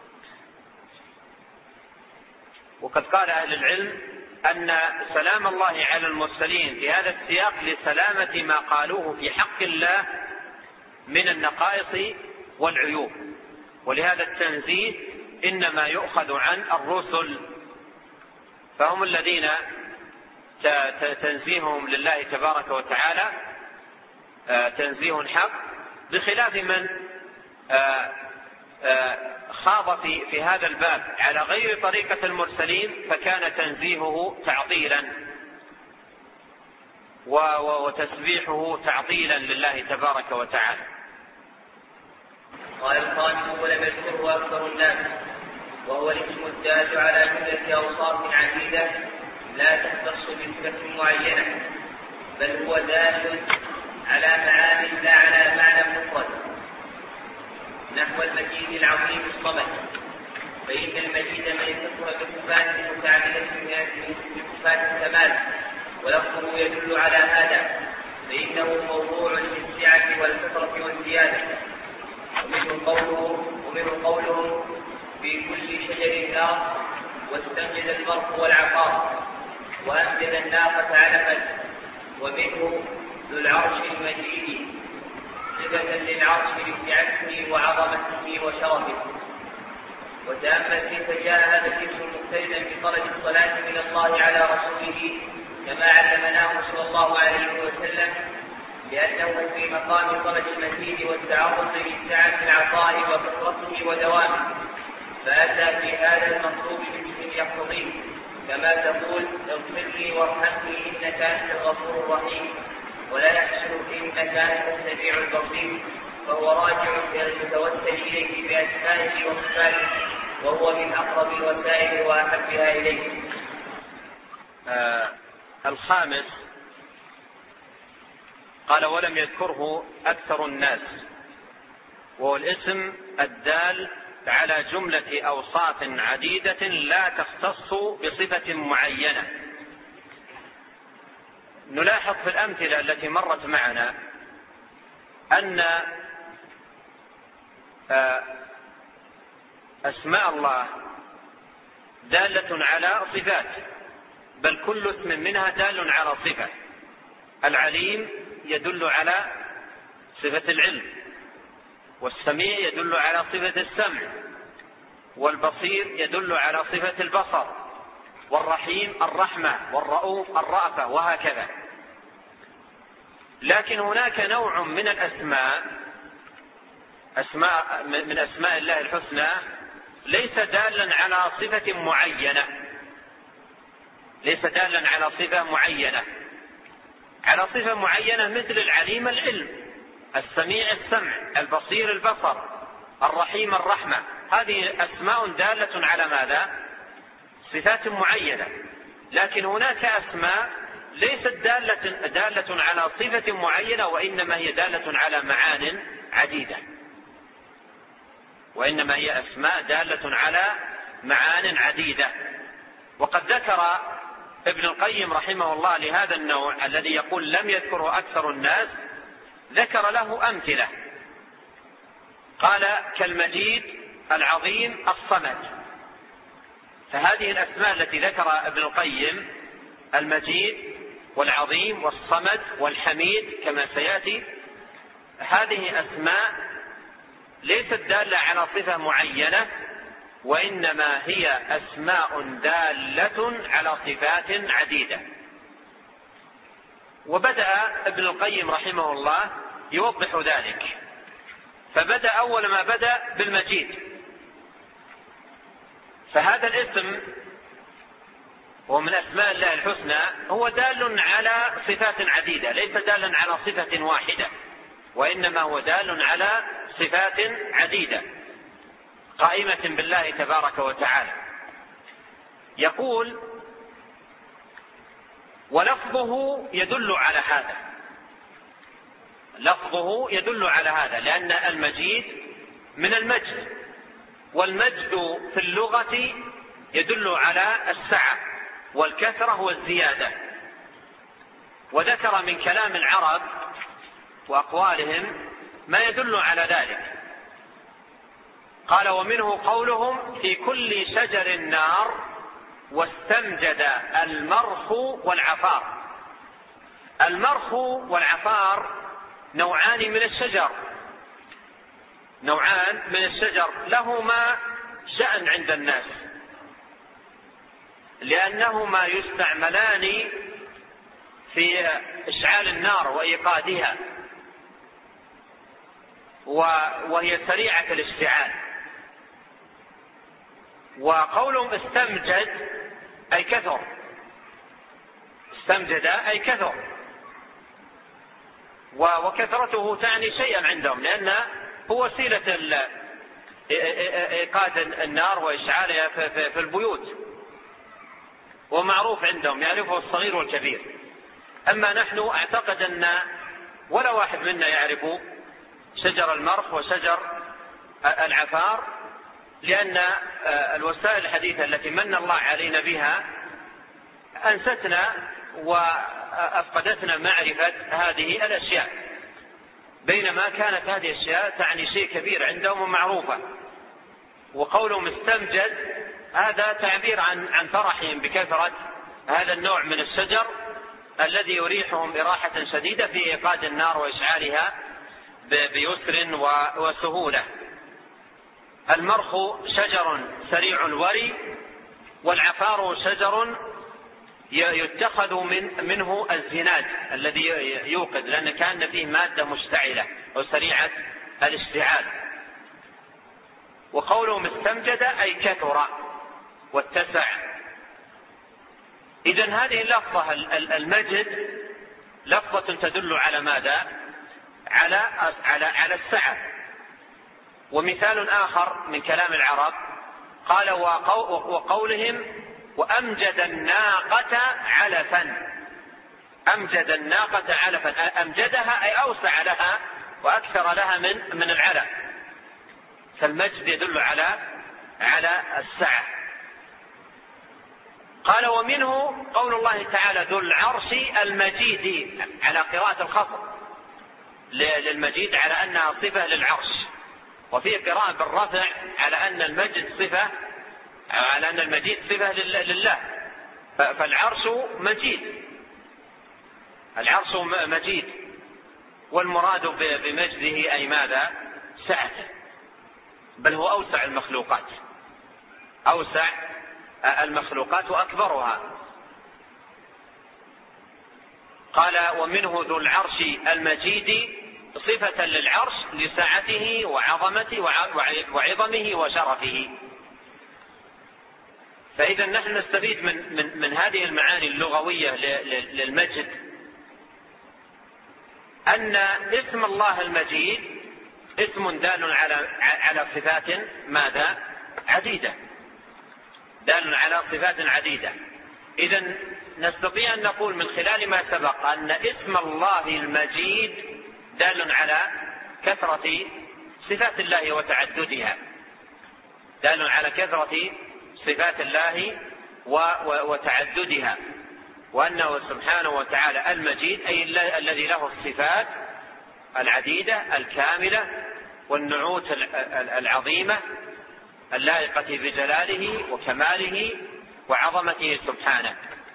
وقد قال أهل العلم أن سلام الله على المرسلين في هذا السياق لسلامة ما قالوه في حق الله من النقائص والعيوب، ولهذا التنزيه إنما يؤخذ عن الرسل، فهم الذين تنزيههم لله تبارك وتعالى تنزيه حق، بخلاف من خاض في هذا الباب على غير طريقة المرسلين فكان تنزيهه تعطيلا وتسبيحه تعطيلا لله تبارك وتعالى. قال الخامس ولم يذكره أكثر الناس، وهو الاسم الدال على جملة أوصاف عديدة لا تختص بصفة معينة، بل هو دال على معاني لا على معنى مفرد، نحو المجيد العظيم الصمد، فإن المجيد من يتصف بصفات متعددة بصفات الكمال، ولفظه يدل على هذا، فإنه موضوع للسعة والكثرة والزيادة. ومنه قولهم في كل شجر نار، واستنجد البرق والعقار، وأنزل الناقة علفا. ومنه ذو العرش المجيد صفة للعرش لسعته وعظمته وشرفه. وتأمل كيف جاء هذا الاسم مقترنا بطلب الصلاة من الله على رسوله كما علمناه صلى الله عليه وسلم، لأنه في مقام طلب المزيد والتعرض لسعة العطاء وكثرته ودوامه، فأتى في هذا المطلوب باسم يقتضيه، كما تقول اغفر لي وارحمني إنك أنت الغفور الرحيم، ولا يحسن إنك أنت السميع البصير، فهو راجع إلى المتوسل إليه بأسمائه وصفاته، وهو من أقرب الوسائل وأحبها إليه. الخامس قال ولم يذكره أكثر الناس، وهو الاسم الدال على جملة أوصاف عديدة لا تختص بصفة معينة. نلاحظ في الأمثلة التي مرت معنا أن أسماء الله دالة على صفات، بل كل اسم منها دال على صفة. العليم يدل على صفة العلم، والسميع يدل على صفة السمع، والبصير يدل على صفة البصر، والرحيم الرحمة، والرؤوف الرأفة، وهكذا. لكن هناك نوع من الأسماء من أسماء الله الحسنى ليس دالا على صفة معينة، ليس دالا على صفة معينة، على صفة معينة مثل العليم العلم، السميع السمع، البصير البصر، الرحيم الرحمة. هذه أسماء دالة على ماذا؟ صفات معينة. لكن هناك أسماء ليست دالة على صفة معينة، وإنما هي دالة على معان عديدة، وإنما هي أسماء دالة على معان عديدة. وقد ذكر ابن القيم رحمه الله لهذا النوع الذي يقول لم يذكره أكثر الناس، ذكر له أمثلة، قال كالمجيد العظيم الصمد. فهذه الأسماء التي ذكر ابن القيم، المجيد والعظيم والصمد والحميد كما سيأتي، هذه أسماء ليست دالة على صفة معينة، وإنما هي أسماء دالة على صفات عديدة. وبدأ ابن القيم رحمه الله يوضح ذلك، فبدأ أول ما بدأ بالمجيد. فهذا الاسم هو من أسماء الله الحسنى، هو دال على صفات عديدة، ليس دالا على صفة واحدة، وإنما هو دال على صفات عديدة قائمة بالله تبارك وتعالى. يقول ولفظه يدل على هذا، لفظه يدل على هذا، لأن المجيد من المجد، والمجد في اللغة يدل على السعة والكثرة والزيادة. وذكر من كلام العرب وأقوالهم ما يدل على ذلك. قال: ومنه قولهم: في كل شجر نار واستمجد المرخ والعفار. المرخ والعفار نوعان من الشجر، لهما شأن عند الناس، لأنهما يستعملان في إشعال النار وإيقادها، وهي سريعة الاشتعال. وقولهم استمجد أي كثر، استمجد أي كثر، وكثرته تعني شيئا عندهم، لأن هو وسيلة إيقاد النار وإشعالها في البيوت، ومعروف عندهم يعرفه الصغير والكبير. أما نحن أعتقد أن ولا واحد منا يعرف شجر المرخ وشجر العفار، لأن الوسائل الحديثة التي من الله علينا بها أنستنا وأفقدتنا معرفة هذه الأشياء، بينما كانت هذه الأشياء تعني شيء كبير عندهم ومعروفة. وقولهم استمجد هذا تعبير عن فرحهم بكثرة هذا النوع من الشجر الذي يريحهم إراحة شديدة في إيقاد النار وإشعالها بيسر وسهولة. المرخ شجر سريع الوري، والعفار شجر يتخذ منه الزناد الذي يوقد، لأن كان فيه مادة مشتعلة أو سريعة الاشتعال. وقولهم استمجد أي كثر واتسع. إذن هذه اللفظة المجد لفظة تدل على ماذا؟ على السعة. ومثال آخر من كلام العرب قال: وقولهم: وأمجد الناقة علفا. أمجد الناقة علفا، أمجدها أي أوسع لها وأكثر لها من العلف. فالمجد يدل على السعة. قال: ومنه قول الله تعالى: ذو العرش المجيد، على قراءة الخفض للمجيد على أنها صفة للعرش، وفي قراءة بالرفع على أن المجد صفة، على أن المجيد صفة لله. فالعرش مجيد، العرش مجيد، والمراد بمجده أي ماذا؟ سعته، بل هو أوسع المخلوقات، أوسع المخلوقات وأكبرها. قال: ومنه ذو العرش المجيد صفة للعرش لسعته وعظمته وعظمه وشرفه. فإذا نحن نستفيد من هذه المعاني اللغوية للمجد أن اسم الله المجيد اسم دال على صفات ماذا؟ عديدة، دال على صفات عديدة. إذن نستطيع أن نقول من خلال ما سبق أن اسم الله المجيد دال على كثرة صفات الله وتعددها، دال على كثرة صفات الله وتعددها، وأنه سبحانه وتعالى المجيد أي الذي له الصفات العديدة الكاملة والنعوت العظيمة اللائقة بجلاله وكماله وعظمته سبحانه.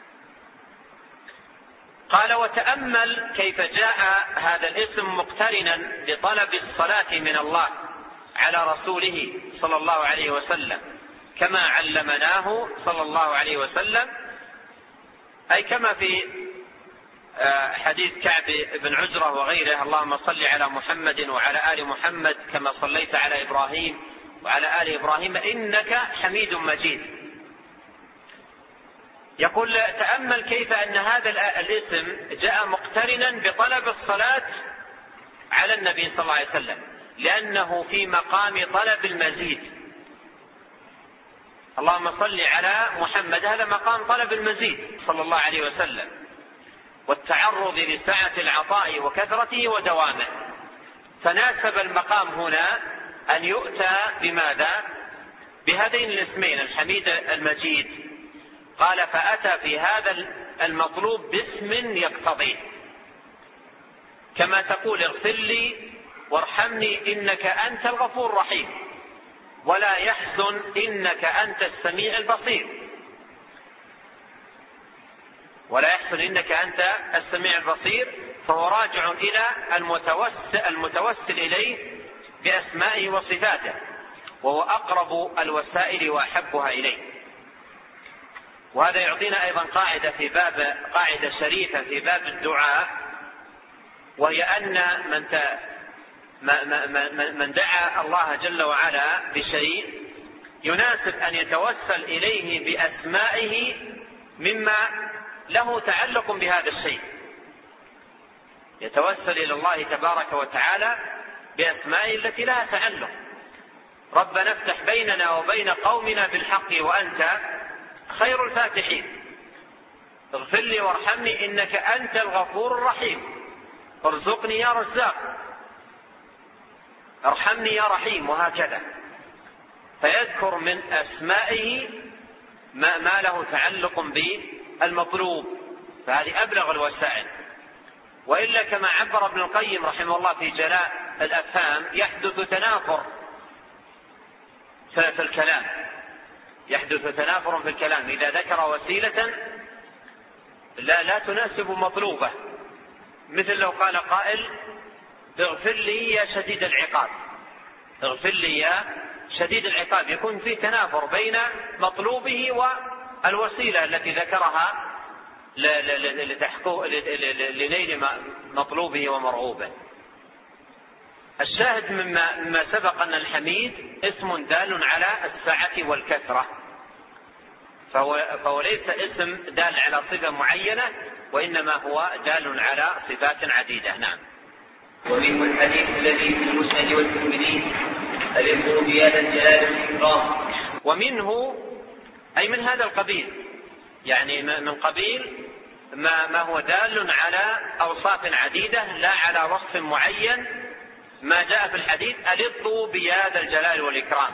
قال: وتأمل كيف جاء هذا الاسم مقترنا بطلب الصلاة من الله على رسوله صلى الله عليه وسلم كما علمناه صلى الله عليه وسلم، أي كما في حديث كعب بن عجرة وغيره: اللهم صل على محمد وعلى آل محمد كما صليت على إبراهيم وعلى آل إبراهيم إنك حميد مجيد. يقول: تأمل كيف أن هذا الاسم جاء مقترنا بطلب الصلاة على النبي صلى الله عليه وسلم، لأنه في مقام طلب المزيد. اللهم صل على محمد، هذا مقام طلب المزيد صلى الله عليه وسلم. والتعرض لسعة العطاء وكثرته ودوامه، فناسب المقام هنا أن يؤتى بماذا؟ بهذين الاسمين الحميد المجيد. قال فأتى في هذا المطلوب باسم يقتضيه، كما تقول اغفر لي وارحمني إنك أنت الغفور الرحيم، ولا يحزن إنك أنت السميع البصير، ولا يحزن إنك أنت السميع البصير، فهو راجع إلى المتوسل إليه بأسمائه وصفاته، وهو أقرب الوسائل وأحبها إليه. وهذا يعطينا أيضا قاعدة شريفة في باب الدعاء، وهي أن من دعا الله جل وعلا بشيء يناسب أن يتوسل إليه بأسمائه مما له تعلق بهذا الشيء، يتوسل إلى الله تبارك وتعالى بأسمائه التي لها تعلق. ربنا افتح بيننا وبين قومنا بالحق وأنت خير الفاتحين، اغفر لي وارحمني إنك أنت الغفور الرحيم، ارزقني يا رزاق، ارحمني يا رحيم، وهكذا. فيذكر من أسمائه ما له تعلق بالمطلوب، فهذه أبلغ الوسائل. وإلا كما عبر ابن القيم رحمه الله في جلاء الأفهام يحدث تنافر في الكلام، يحدث تنافر في الكلام إذا ذكر وسيلة لا تناسب مطلوبة، مثل لو قال قائل اغفر لي يا شديد العقاب، اغفر لي يا شديد العقاب، يكون فيه تنافر بين مطلوبه والوسيلة التي ذكرها لنيل مطلوبه ومرغوبه. الشاهد مما سبق أن الحميد اسم دال على السعة والكثرة، فهو ليس اسم دال على صفة معينة، وإنما هو دال على صفات عديدة. نعم. ومنه الحديث الذي في المسند والترمذي ألقوا بهذا الجلال والإكرام. ومنه أي من هذا القبيل، يعني من قبيل ما هو دال على أوصاف عديدة لا على وصف معين، ما جاء في الحديث ألقوا بهذا الجلال والإكرام،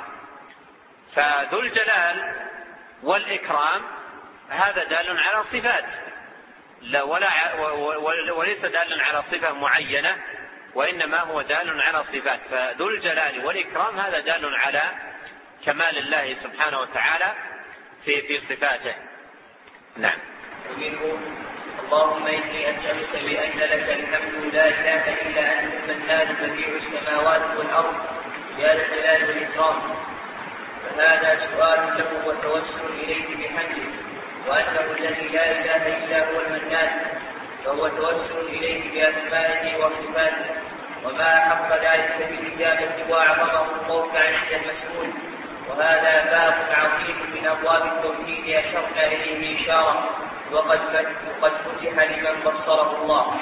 فذو الجلال والإكرام هذا دال على صفات لا وليس دال على صفة معينة، وإنما هو دال على صفات. فذو الجلال والإكرام هذا دال على كمال الله سبحانه وتعالى في صفاته. نعم. ومنه اللهم إني أسألك بأن لك الحمد لا إله إلا أنت المنان بديع السماوات والأرض يا ذا الجلال والإكرام. فهذا سؤال له وتوسل إليه بحمده، وأنه الذي لا إله إلا هو المنان، فهو توسل إليه بأسمائه وصفاته، وما أحق ذلك بالإجابة وأعظمه موقعا عند المسؤول. وهذا باب عظيم من أبواب التوحيد أشرنا إليه إشارة، وقد فتح لمن بصره الله.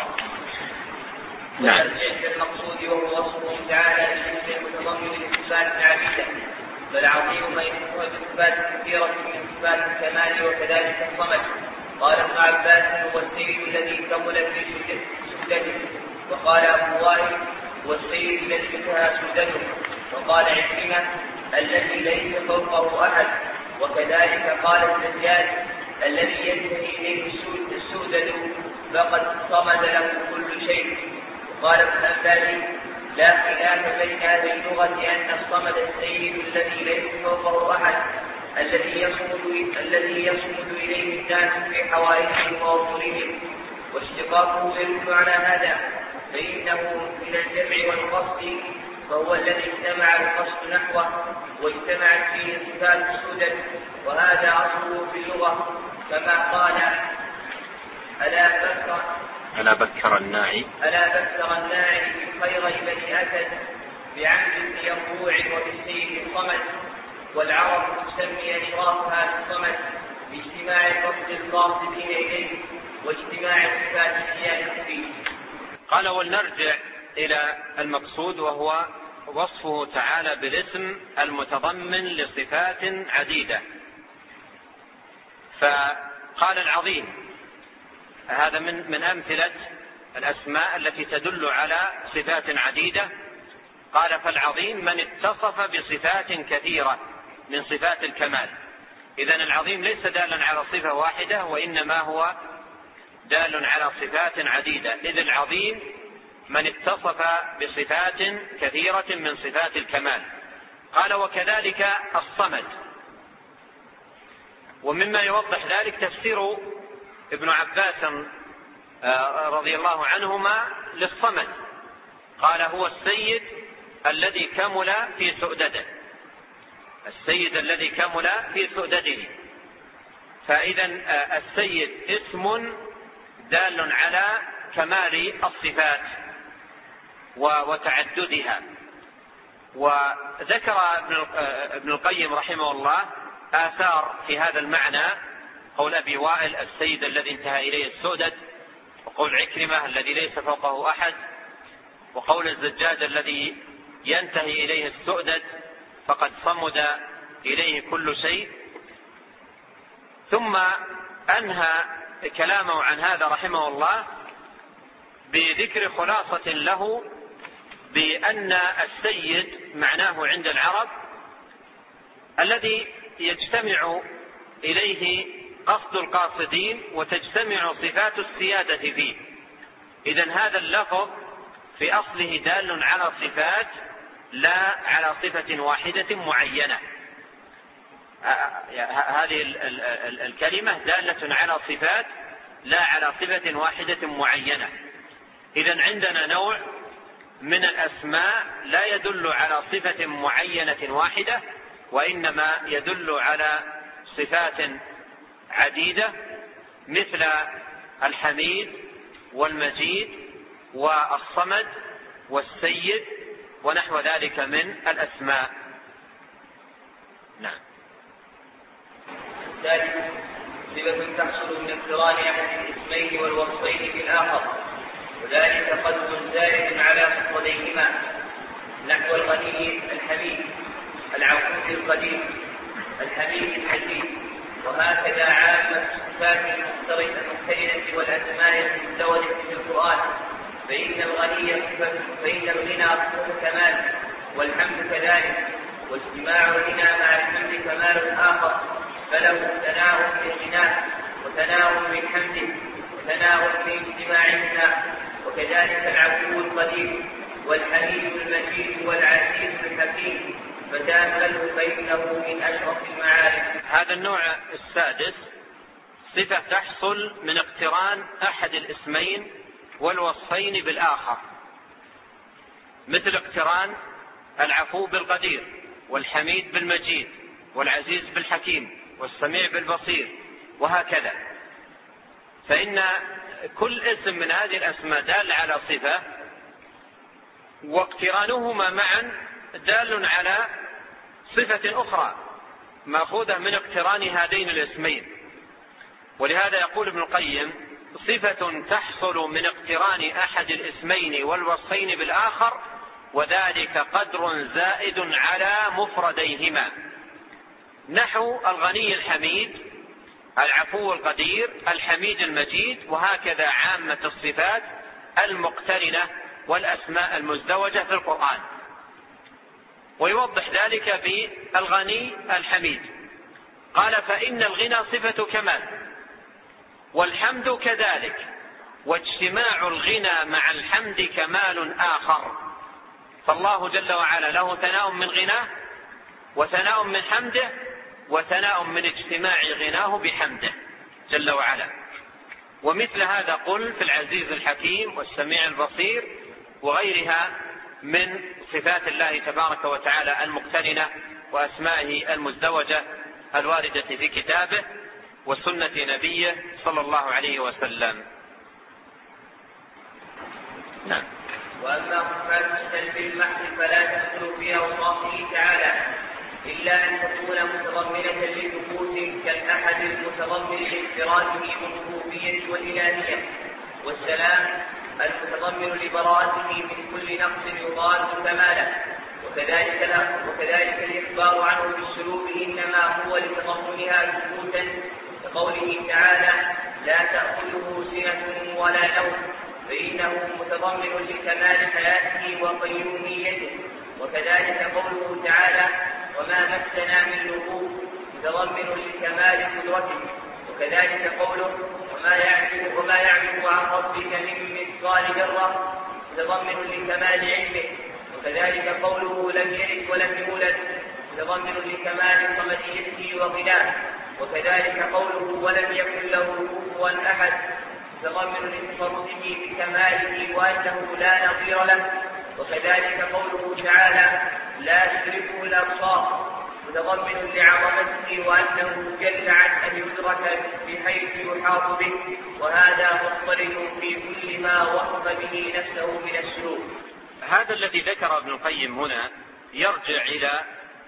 نعم. المقصود وهو وصفه تعالى للجنس المتضمن لصفات عديدة، بل عظيم ما يكون بصفات كثيرة من صفات الكمال وكذلك الصمد. قال ابن عباس هو السيد الذي كمل في سجده، وقال أبو وائل هو السيد الذي انتهى سجده، وقال عكرمة الذي ليس فوقه أحد، وكذلك قال الزجاج الذي ينتهي إليه السودد فقد صمد له كل شيء. وقال ابن الأنباري لا خلاف بين أهل اللغة أن الصمد السيد الذي ليس فوقه أحد، الذي يصمد إليه الناس في حوائجهم وأمورهم، واشتقاقه يدل على هذا، فإنه من الجمع والقصد، فهو الذي اجتمع القصد نحوه واجتمعت فيه صفات السدد، وهذا أصله في اللغة، كما قال ألا بكر الناعي بخير بني أسد بعمد ينبوع وبالسيف الصمد. والعرب تسمي أشرافها بالصمد باجتماع القصد القاصدين إليه واجتماع صفات الزيادة فيه. قال ولنرجع إلى المقصود، وهو وصفه تعالى بالاسم المتضمن لصفات عديدة. فقال العظيم هذا من أمثلة الأسماء التي تدل على صفات عديدة. قال فالعظيم من اتصف بصفات كثيرة من صفات الكمال. إذن العظيم ليس دالا على صفة واحدة، وإنما هو دال على صفات عديدة، إذ العظيم من اتصف بصفات كثيرة من صفات الكمال. قال وكذلك الصمد. ومما يوضح ذلك تفسير ابن عباس رضي الله عنهما للصمد، قال هو السيد الذي كمل في سؤدده، السيد الذي كمل في سؤدده. فإذا السيد اسم دال على كمال الصفات وتعددها. وذكر ابن القيم رحمه الله آثار في هذا المعنى، قول أبي وائل السيد الذي انتهى إليه السؤدد، وقول عكرمة الذي ليس فوقه أحد، وقول الزجاج الذي ينتهي إليه السؤدد فقد صمد إليه كل شيء. ثم أنهى كلامه عن هذا رحمه الله بذكر خلاصة له بأن السيد معناه عند العرب الذي يجتمع إليه قصد القاصدين وتجتمع صفات السيادة فيه. إذن هذا اللفظ في أصله دال على صفات لا على صفة واحدة معينة. هذه الكلمة دالة على صفات لا على صفة واحدة معينة. إذن عندنا نوع من الأسماء لا يدل على صفة معينة واحدة، وإنما يدل على صفات عديدة، مثل الحميد والمجيد والصمد والسيد ونحو ذلك من الأسماء. نعم. ذلك صفة تحصل من اقتران أحد الاسمين والوصفين بالآخر، وذلك قدر زائد على مفرديهما، نحو الغني الحميد، العفو القدير، الحميد المجيد. وهكذا عامة الصفات المختلفة والأسماء المزدوجة في القرآن، فإن الغنى صفة كمال، والحمد كذلك، واجتماع الغنى مع الحمد كمال آخر، فله تناول في غناه وتناول من حمده وتناول في اجتماعهما. وكذلك العفو القدير والحميد المجيد والعزيز الحكيم، فتأمله فإنه من أشرف المعارف. هذا النوع السادس صفة تحصل من اقتران أحد الاسمين والوصفين بالآخر، مثل اقتران العفو بالقدير، والحميد بالمجيد، والعزيز بالحكيم، والسميع بالبصير، وهكذا. فإن كل اسم من هذه الأسماء دال على صفة، واقترانهما معا دال على صفة أخرى مأخوذة من اقتران هذين الاسمين. ولهذا يقول ابن القيم صفة تحصل من اقتران أحد الاسمين والوصفين بالآخر، وذلك قدر زائد على مفرديهما، نحو الغني الحميد، العفو القدير، الحميد المجيد، وهكذا عامة الصفات المقترنة والأسماء المزدوجة في القرآن. ويوضح ذلك بالغني الحميد، قال فإن الغنى صفة كمال، والحمد كذلك، واجتماع الغنى مع الحمد كمال آخر. فالله جل وعلا له ثناء من غناه، وثناء من حمده، وثناء من اجتماع غناه بحمده جل وعلا. ومثل هذا قل في العزيز الحكيم والسميع البصير وغيرها من صفات الله تبارك وتعالى المقترنة وأسمائه المزدوجة الواردة في كتابه وسنة نبيه صلى الله عليه وسلم. نعم. وأما صفات السلب المحض فلا تدخل في أوصافه تعالى إلا أن تكون متضمنة لثبوت كالأحد المتضمن لافتراده بالربوبية والإلهية، والسلام المتضمن لبراءته من كل نقص يضاد كماله. وكذلك الإخبار عنه بالسلوك إنما هو لتضمنها ثبوتا، كقوله تعالى لا تأخذه سنة ولا نوم، فإنه متضمن لكمال حياته وقيوميته. وكذلك قوله تعالى: وما مسنا من لغوب، متضمن لكمال قدرته. وكذلك قوله: وما يعزب عن ربك من مثقال ذرة، متضمن لكمال علمه. وكذلك قوله: لم يلد ولم يولد، متضمن لكمال صمديته وغناه. وكذلك قوله: ولم يكن له كفوا أحد، متضمن لتصرفه بكماله وأنه لا نظير له. وكذلك قوله تعالى: لا تدركه الأبصار، متضمن لعظمته وأنه جل عن أن يدرك بحيث يحاط به، وهذا مضطرد في كل ما وصف به نفسه من السلوك. هذا الذي ذكر ابن القيم هنا يرجع إلى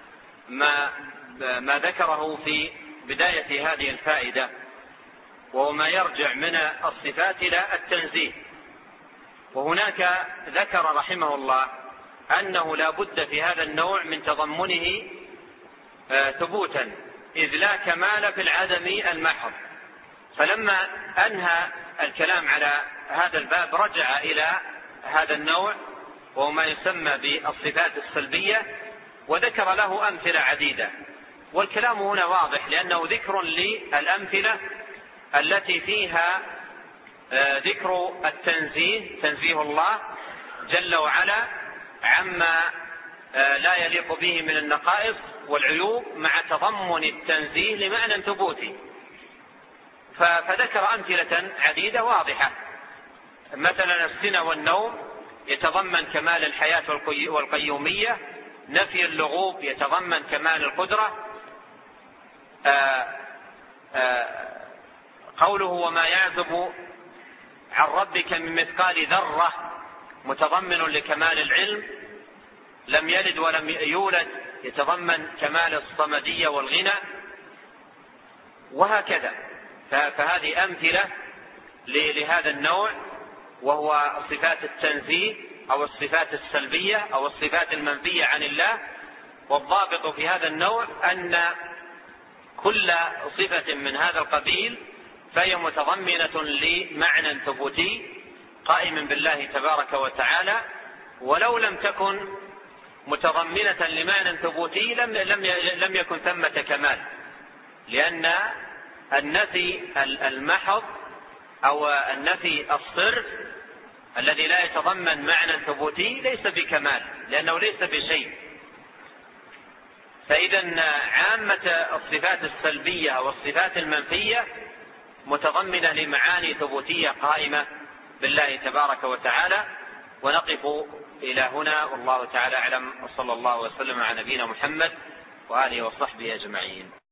ما ذكره في بداية هذه الفائدة، وهو ما يرجع من الصفات إلى التنزيه. وهناك ذكر رحمه الله أنه لا بد في هذا النوع من تضمنه ثبوتا، إذ لا كمال في العدم المحض. فلما أنهى الكلام على هذا الباب رجع إلى هذا النوع وهو ما يسمى بالصفات السلبية، وذكر له أمثلة عديدة. والكلام هنا واضح لأنه ذكر للأمثلة التي فيها ذكر التنزيه، تنزيه الله جل وعلا عما لا يليق به من النقائص والعيوب، مع تضمن التنزيه لمعنى ثبوتي. فذكر أمثلة عديدة واضحة. مثلا السنة والنوم يتضمن كمال الحياة والقيومية، نفي اللغوب يتضمن كمال القدرة. قوله وما يعزب عن ربك من مثقال ذرة متضمن لكمال العلم. لم يلد ولم يولد يتضمن كمال الصمدية والغنى، وهكذا. فهذه أمثلة لهذا النوع، وهو صفات التنزيه أو الصفات السلبية أو الصفات المنفية عن الله. والضابط في هذا النوع أن كل صفة من هذا القبيل فهي متضمنة لمعنى ثبوتي قائم بالله تبارك وتعالى، ولو لم تكن متضمنة لمعنى ثبوتي لم يكن ثمة كمال، لأن النفي المحض أو النفي الصرف الذي لا يتضمن معنى ثبوتي ليس بكمال، لأنه ليس بشيء. فإذا عامة الصفات السلبية والصفات المنفية متضمنة لمعاني ثبوتية قائمة بالله تبارك وتعالى. ونقف إلى هنا، والله تعالى أعلم، وصلى الله وسلم على نبينا محمد وآله وصحبه أجمعين.